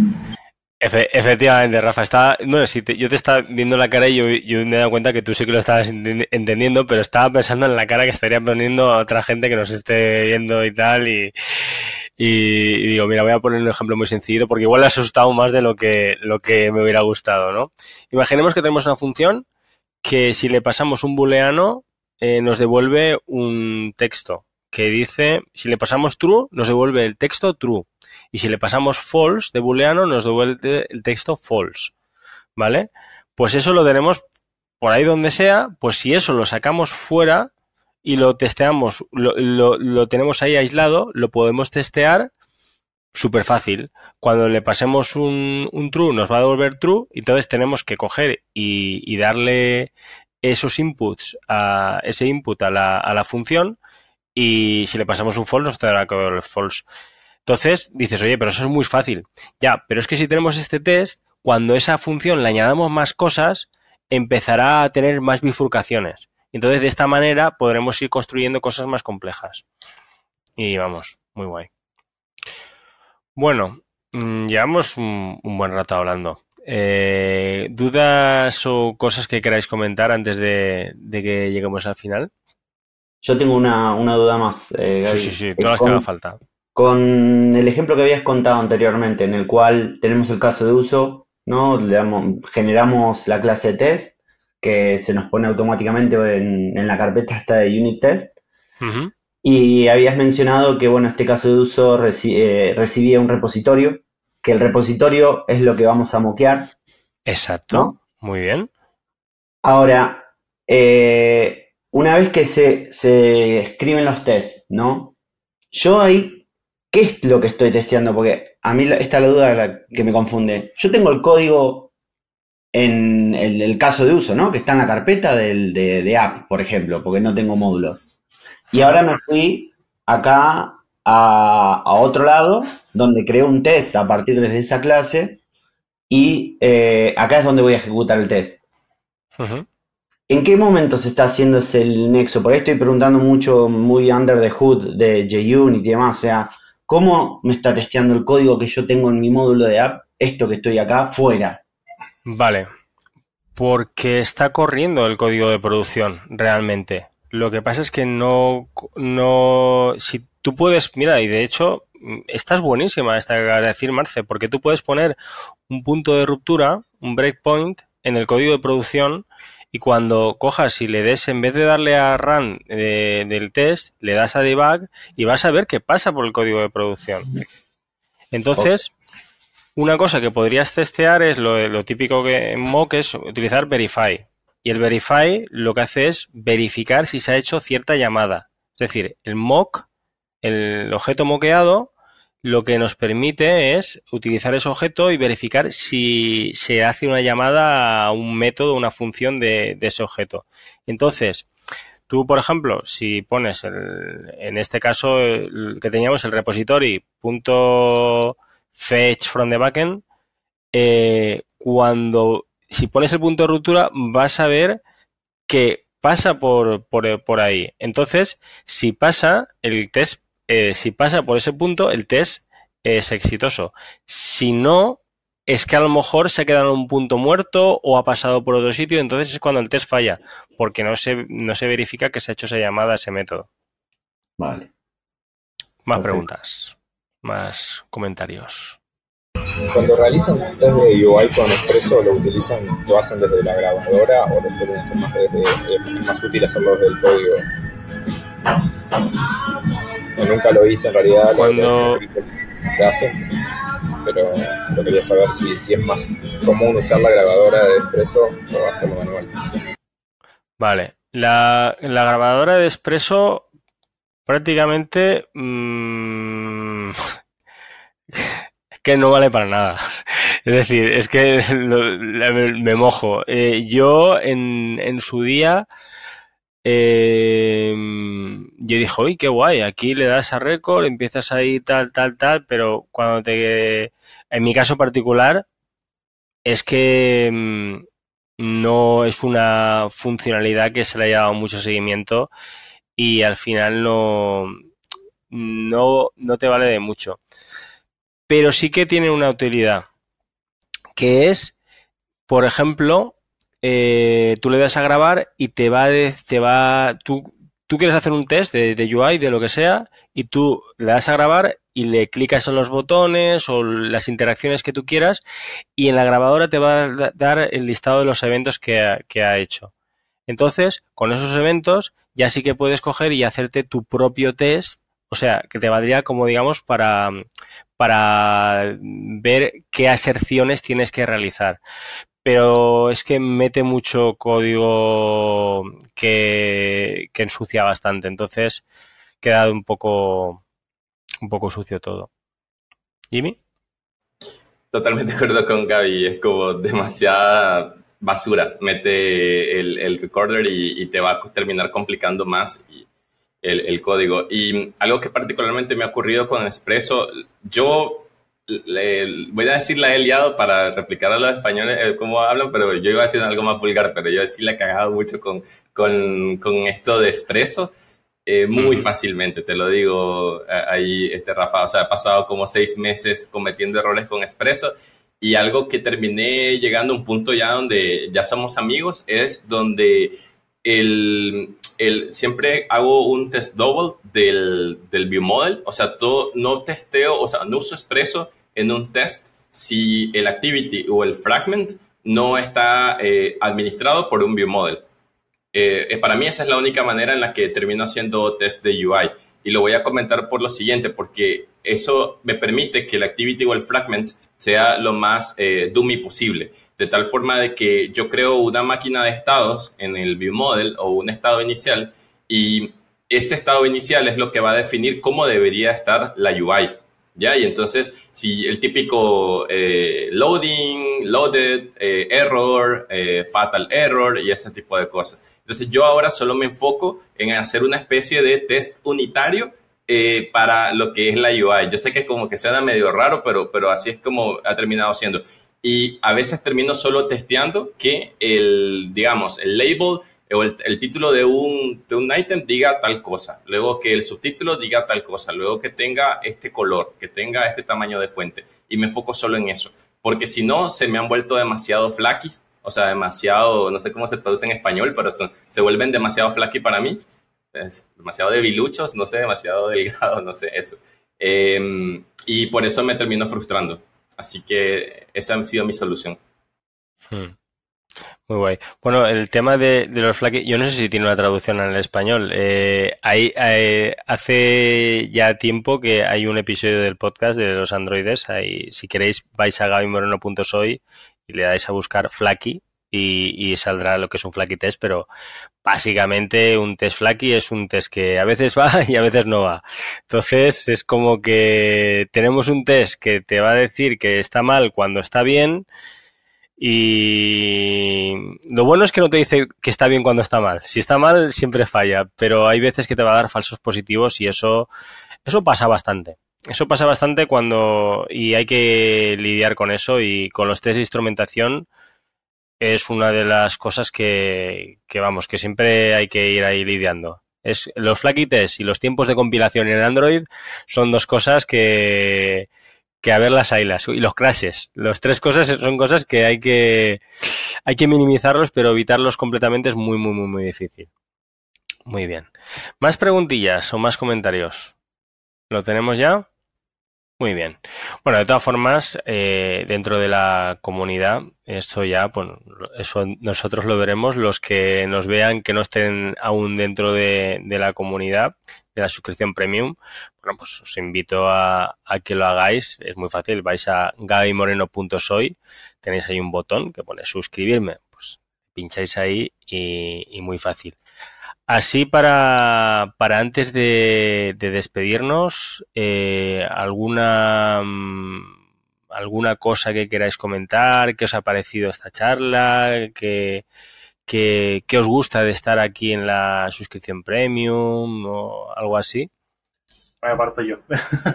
Efe, efectivamente, Rafa, está, bueno, si te, yo te estaba viendo la cara y yo, yo me he dado cuenta que tú sí que lo estabas entendiendo, pero estaba pensando en la cara que estaría poniendo a otra gente que nos esté viendo y tal, y, y, y digo, mira, voy a poner un ejemplo muy sencillo porque igual le ha asustado más de lo que, lo que me hubiera gustado, ¿no? Imaginemos que tenemos una función que si le pasamos un booleano eh, nos devuelve un texto que dice, si le pasamos true, nos devuelve el texto true. Y si le pasamos false de booleano, nos devuelve el texto false. ¿Vale? Pues eso lo tenemos por ahí donde sea, pues si eso lo sacamos fuera y lo testeamos, lo, lo, lo tenemos ahí aislado, lo podemos testear súper fácil. Cuando le pasemos un, un true, nos va a devolver true, y entonces tenemos que coger y, y darle esos inputs, a ese input a la, a la función, y si le pasamos un false, nos tendrá que devolver false. Entonces dices, oye, pero eso es muy fácil. Ya, pero es que si tenemos este test, cuando esa función le añadamos más cosas, empezará a tener más bifurcaciones. Entonces, de esta manera, podremos ir construyendo cosas más complejas. Y vamos, muy guay. Bueno, llevamos un, un buen rato hablando. Eh, ¿Dudas o cosas que queráis comentar antes de, de que lleguemos al final? Yo tengo una, una duda más, eh, Gaby. Sí, sí, sí, todas las con, que haga falta. Con el ejemplo que habías contado anteriormente, en el cual tenemos el caso de uso, ¿no? Le damos, generamos la clase test, que se nos pone automáticamente en, en la carpeta esta de unit test. Uh-huh. Y habías mencionado que, bueno, este caso de uso reci eh, recibía un repositorio, que el repositorio es lo que vamos a moquear. Exacto, ¿no? Muy bien. Ahora, eh, una vez que se, se escriben los tests, ¿no? Yo ahí, ¿qué es lo que estoy testeando? Porque a mí esta es la duda la que me confunde. Yo tengo el código en el, el caso de uso, ¿no? Que está en la carpeta del, de, de app, por ejemplo, porque no tengo módulos. Y ahora me fui acá a, a otro lado, donde creo un test a partir de esa clase, y eh, acá es donde voy a ejecutar el test. Uh-huh. ¿En qué momento se está haciendo ese nexo? Por ahí estoy preguntando mucho, muy under the hood de JUnit y demás. O sea, ¿cómo me está testeando el código que yo tengo en mi módulo de app, esto que estoy acá, fuera? Vale, porque está corriendo el código de producción, realmente. Lo que pasa es que no, no, si tú puedes, mira, y de hecho, esta es buenísima esta que acabas de decir, Marce, porque tú puedes poner un punto de ruptura, un breakpoint, en el código de producción, y cuando cojas y le des, en vez de darle a run de, del test, le das a debug y vas a ver qué pasa por el código de producción. Entonces, una cosa que podrías testear es lo, lo típico que en mock es utilizar verify. Y el verify lo que hace es verificar si se ha hecho cierta llamada. Es decir, el mock, el objeto moqueado, lo que nos permite es utilizar ese objeto y verificar si se hace una llamada a un método, una función de, de ese objeto. Entonces, tú, por ejemplo, si pones, el, en este caso, el que teníamos el repository punto fetch from the backend, eh, cuando, si pones el punto de ruptura, vas a ver que pasa por, por, por ahí. Entonces, si pasa, el test, eh, si pasa por ese punto, el test es exitoso. Si no, es que a lo mejor se ha quedado en un punto muerto o ha pasado por otro sitio, entonces es cuando el test falla, porque no se, no se verifica que se ha hecho esa llamada a ese método. Vale. Más Perfecto. preguntas, más comentarios. Cuando realizan test de U I con Expresso, ¿lo utilizan, lo hacen desde la grabadora o lo suelen hacer más desde, es más útil hacerlo desde el código? Yo nunca lo hice en realidad, Cuando... se hace, pero lo quería saber si, si es más común usar la grabadora de Expresso o hacerlo manual. Vale, la, la grabadora de Expresso prácticamente mmm, es que no vale para nada. Es decir, es que lo, me, me mojo. Eh, yo en, en su día eh, yo dije, uy, qué guay, aquí le das a record, empiezas ahí tal, tal, tal, pero cuando te... En mi caso particular es que mmm, no es una funcionalidad que se le haya dado mucho seguimiento y al final no, no, no te vale de mucho. Pero sí que tiene una utilidad, que es, por ejemplo, eh, tú le das a grabar y te va, de, te va, tú, tú quieres hacer un test de, de U I, de lo que sea, y tú le das a grabar y le clicas en los botones o las interacciones que tú quieras y en la grabadora te va a dar el listado de los eventos que ha, que ha hecho. Entonces, con esos eventos ya sí que puedes coger y hacerte tu propio test, o sea, que te valdría como, digamos, para, para ver qué aserciones tienes que realizar. Pero es que mete mucho código que, que ensucia bastante, entonces queda un poco, un poco sucio todo. ¿Jimmy? Totalmente de acuerdo con Gaby, es como demasiada basura. Mete el, el recorder y, y te va a terminar complicando más y el, el código. Y algo que particularmente me ha ocurrido con Expresso, yo le, voy a decir la he liado para replicar a los españoles eh, cómo hablan, pero yo iba a decir algo más vulgar, pero yo sí la he cagado mucho con, con, con esto de Expresso. Eh, muy fácilmente, te lo digo ahí, este, Rafa. O sea, he pasado como seis meses cometiendo errores con Expresso y algo que terminé llegando a un punto ya donde ya somos amigos es donde el, el, siempre hago un test double del, del ViewModel. O sea, todo, no testeo, o sea, no uso Expresso en un test si el activity o el fragment no está eh, administrado por un ViewModel. Eh, para mí esa es la única manera en la que termino haciendo test de U I y lo voy a comentar por lo siguiente, porque eso me permite que el activity o el fragment sea lo más eh, dummy posible, de tal forma de que yo creo una máquina de estados en el ViewModel o un estado inicial y ese estado inicial es lo que va a definir cómo debería estar la U I. ¿Ya? Y entonces, si el típico eh, loading, loaded, eh, error, eh, fatal error y ese tipo de cosas. Entonces, yo ahora solo me enfoco en hacer una especie de test unitario eh, para lo que es la U I. Yo sé que como que suena medio raro, pero, pero así es como ha terminado siendo. Y a veces termino solo testeando que el, digamos, el label o el, el título de un, de un ítem diga tal cosa, luego que el subtítulo diga tal cosa, luego que tenga este color, que tenga este tamaño de fuente, y me enfoco solo en eso, porque si no, se me han vuelto demasiado flaky, o sea, demasiado, no sé cómo se traduce en español, pero son, se vuelven demasiado flaky para mí, es demasiado debiluchos, no sé, demasiado delgados, no sé, eso. Eh, y por eso me termino frustrando, así que esa ha sido mi solución. Hmm. Muy guay. Bueno, el tema de, de los Flaky, yo no sé si tiene una traducción en el español. Eh, hay, hay- hace ya tiempo que hay un episodio del podcast de los androides. Ahí, si queréis, vais a gaby moreno punto soy y le dais a buscar Flaky y, y saldrá lo que es un Flaky test, pero básicamente un test Flaky es un test que a veces va y a veces no va. Entonces es como que tenemos un test que te va a decir que está mal cuando está bien. Y lo bueno es que no te dice que está bien cuando está mal. Si está mal, siempre falla, pero hay veces que te va a dar falsos positivos y eso, eso pasa bastante. Eso pasa bastante cuando y hay que lidiar con eso y con los test de instrumentación es una de las cosas que, que vamos, que siempre hay que ir ahí lidiando. Es, los Flaky test y los tiempos de compilación en Android son dos cosas que que a ver las ailas y los crashes. Las tres cosas son cosas que hay que hay que minimizarlos, pero evitarlos completamente es muy, muy, muy, muy difícil. Muy bien. ¿Más preguntillas o más comentarios? ¿Lo tenemos ya? Muy bien. Bueno, de todas formas, eh, dentro de la comunidad, esto ya, pues, eso nosotros lo veremos. Los que nos vean que no estén aún dentro de, de la comunidad, de la suscripción premium, bueno, pues os invito a, a que lo hagáis. Es muy fácil. Vais a gaby moreno punto soy, tenéis ahí un botón que pone suscribirme. Pues pincháis ahí y, y muy fácil. Así para, para antes de, de despedirnos, eh, alguna, mm, alguna cosa que queráis comentar, qué os ha parecido esta charla, qué, qué, qué os gusta de estar aquí en la suscripción premium o algo así. Me parto yo.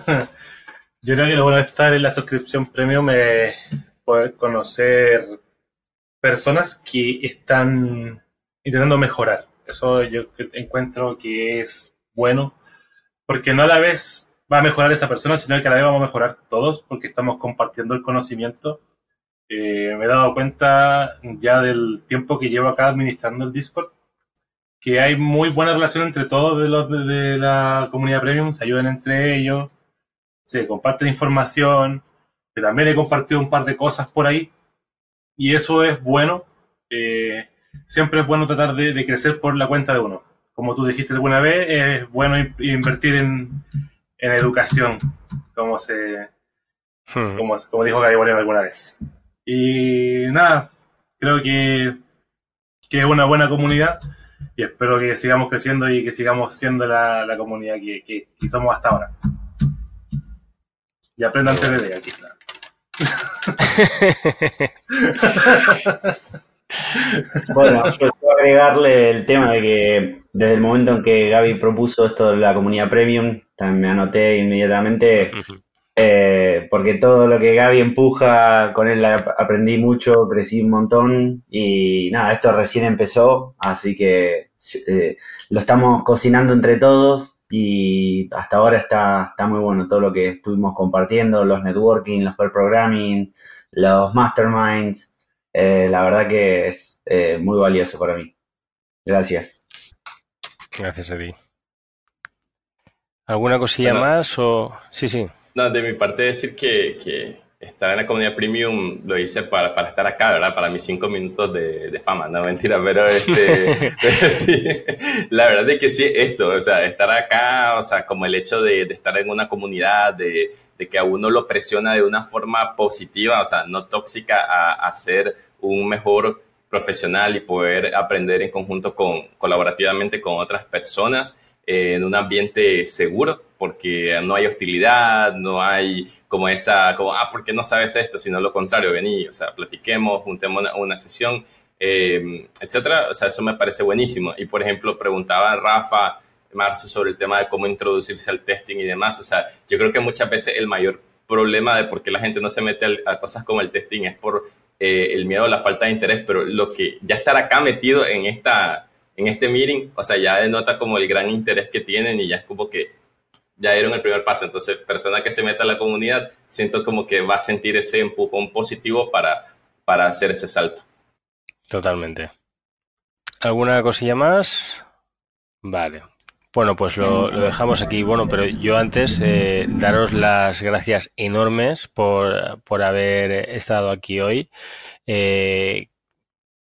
Yo creo que lo bueno de estar en la suscripción premium es poder conocer personas que están intentando mejorar. Eso yo encuentro que es bueno, porque no a la vez va a mejorar esa persona, sino que a la vez vamos a mejorar todos, porque estamos compartiendo el conocimiento. Eh, me he dado cuenta ya del tiempo que llevo acá administrando el Discord, que hay muy buena relación entre todos de, los, de la comunidad premium, se ayudan entre ellos, se comparten información, que también he compartido un par de cosas por ahí, y eso es bueno. Eh, siempre es bueno tratar de, de crecer por la cuenta de uno. Como tú dijiste alguna vez, es bueno in- invertir en, en educación, como se Hmm. como, como dijo Gaby Moreno alguna vez. Y nada, creo que, que es una buena comunidad y espero que sigamos creciendo y que sigamos siendo la, la comunidad que, que, que somos hasta ahora. Y aprendan T V D aquí. ¿No? Bueno, yo quiero agregarle el tema de que desde el momento en que Gaby propuso esto de la comunidad premium, también me anoté inmediatamente, eh, porque todo lo que Gaby empuja, con él ap- aprendí mucho, crecí un montón y nada, esto recién empezó, así que eh, lo estamos cocinando entre todos y hasta ahora está, está muy bueno todo lo que estuvimos compartiendo, los networking, los pair programming, los masterminds. Eh, la verdad que es eh, muy valioso para mí. Gracias. Gracias a ti. ¿Alguna cosilla Bueno. más o...? Sí, sí. No, de mi parte decir que, que estar en la comunidad premium lo hice para, para estar acá, ¿verdad? Para mis cinco minutos de, de fama, no mentira, pero, este, pero sí, la verdad es que sí, esto, o sea, estar acá, o sea, como el hecho de, de estar en una comunidad, de, de que a uno lo presiona de una forma positiva, o sea, no tóxica, a, a ser un mejor profesional y poder aprender en conjunto con, colaborativamente con otras personas, eh, en un ambiente seguro, porque no hay hostilidad, no hay como esa, como, ah, ¿por qué no sabes esto? Sino lo contrario, vení, o sea, platiquemos, juntemos una, una sesión, eh, etcétera. O sea, eso me parece buenísimo. Y, por ejemplo, preguntaba a Rafa, Marce, sobre el tema de cómo introducirse al testing y demás. O sea, yo creo que muchas veces el mayor problema de por qué la gente no se mete al, a cosas como el testing es por eh, el miedo, la falta de interés, pero lo que ya estar acá metido en esta en este meeting, o sea, ya denota como el gran interés que tienen y ya es como que ya dieron el primer paso. Entonces, persona que se meta a la comunidad, siento como que va a sentir ese empujón positivo para, para hacer ese salto. Totalmente. ¿Alguna cosilla más? Vale. Bueno, pues lo, lo dejamos aquí. Bueno, pero yo antes eh, daros las gracias enormes por, por haber estado aquí hoy. Eh,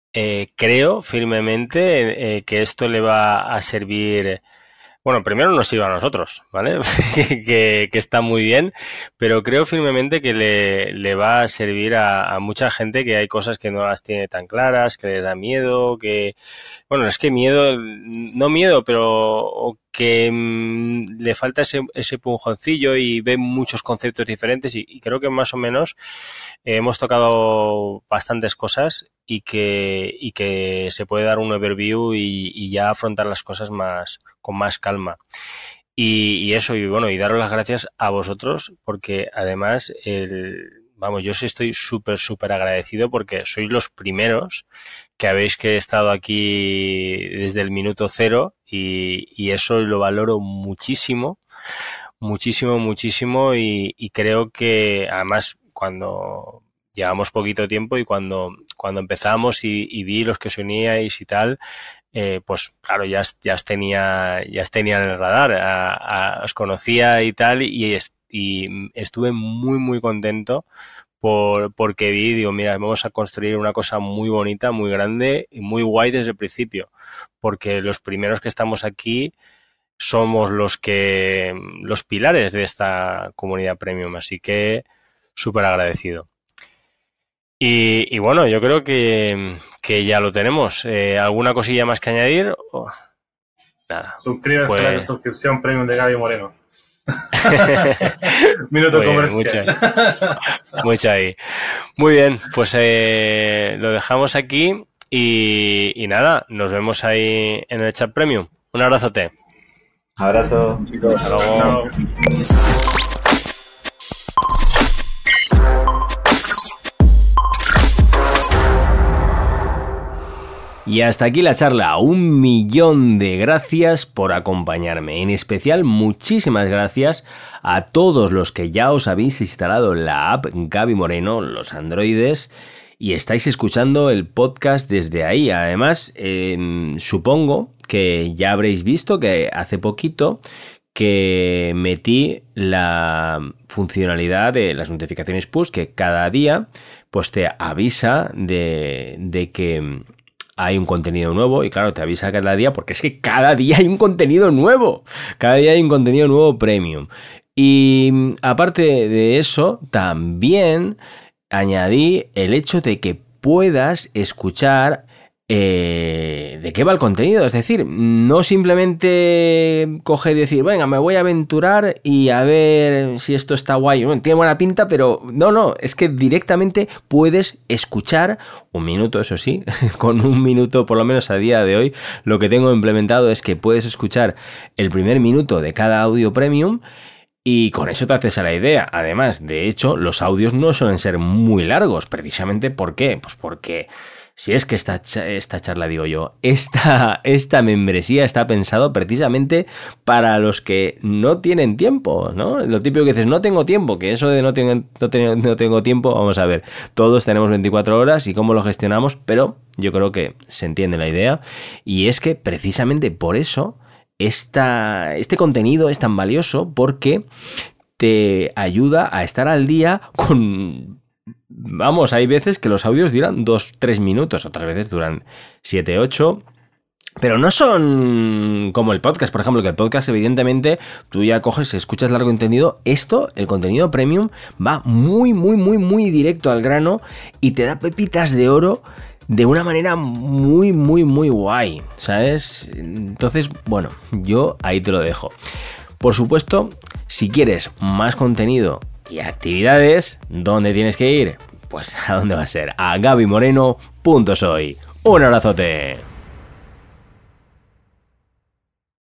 eh, creo firmemente eh, que esto le va a servir. Bueno, primero nos sirve a nosotros, ¿vale? que, que está muy bien, pero creo firmemente que le, le va a servir a, a mucha gente que hay cosas que no las tiene tan claras, que le da miedo, que... Bueno, es que miedo, no miedo, pero que mmm, le falta ese, ese punjoncillo y ve muchos conceptos diferentes y, y creo que más o menos eh, hemos tocado bastantes cosas y que, y que se puede dar un overview y, y ya afrontar las cosas más con más calma. Y, y eso, y bueno, y daros las gracias a vosotros porque además, el, vamos, yo sí estoy súper, súper agradecido porque sois los primeros que habéis que estado aquí desde el minuto cero y, y eso lo valoro muchísimo, muchísimo, muchísimo y, y creo que además cuando llevamos poquito tiempo y cuando, cuando empezamos y, y vi los que os uníais y tal, eh, pues claro, ya, ya os tenía, ya os tenía en el radar, a, a, os conocía y tal y, es, y estuve muy, muy contento Por, porque vi, digo, mira, vamos a construir una cosa muy bonita, muy grande y muy guay desde el principio, porque los primeros que estamos aquí somos los que los pilares de esta comunidad premium, así que súper agradecido. Y, y bueno, yo creo que, que ya lo tenemos. Eh, ¿Alguna cosilla más que añadir? Oh, nada. Suscríbanse pues... a la suscripción premium de Gaby Moreno. Minuto comercial. Mucha, mucha ahí. Muy bien, pues eh, lo dejamos aquí y, y nada, nos vemos ahí en el chat premium. Un abrazote. Abrazo, chicos. Hasta luego. Chao. Y hasta aquí la charla. Un millón de gracias por acompañarme. En especial, muchísimas gracias a todos los que ya os habéis instalado la app Gaby Moreno, los androides, y estáis escuchando el podcast desde ahí. Además, eh, supongo que ya habréis visto que hace poquito que metí la funcionalidad de las notificaciones push, que cada día pues te avisa de, de que hay un contenido nuevo y claro, te avisa cada día porque es que cada día hay un contenido nuevo. Cada día hay un contenido nuevo premium. Y aparte de eso, también añadí el hecho de que puedas escuchar eh, de qué va el contenido. Es decir, no simplemente coger y decir, venga, me voy a aventurar y a ver si esto está guay. Bueno, tiene buena pinta, pero no, no, es que directamente puedes escuchar un minuto, eso sí, con un minuto, por lo menos a día de hoy, lo que tengo implementado es que puedes escuchar el primer minuto de cada audio premium. Y con eso te haces a la idea. Además, de hecho, los audios no suelen ser muy largos. Precisamente, ¿por qué? Pues porque si es que esta, esta charla, digo yo, esta, esta membresía está pensado precisamente para los que no tienen tiempo, ¿no? Lo típico que dices, no tengo tiempo, que eso de no tengo, no tengo, no tengo tiempo, vamos a ver, todos tenemos veinticuatro horas y cómo lo gestionamos, pero yo creo que se entiende la idea. Y es que precisamente por eso Esta, este contenido es tan valioso porque te ayuda a estar al día con... Vamos, hay veces que los audios duran dos tres minutos, otras veces duran siete ocho, pero no son como el podcast, por ejemplo, que el podcast evidentemente tú ya coges, escuchas largo contenido. Esto, el contenido premium, va muy, muy, muy, muy directo al grano y te da pepitas de oro de una manera muy, muy, muy guay, ¿sabes? Entonces, bueno, yo ahí te lo dejo. Por supuesto, si quieres más contenido y actividades, ¿dónde tienes que ir? Pues, ¿a dónde va a ser? A gaby moreno punto soy. ¡Un abrazote!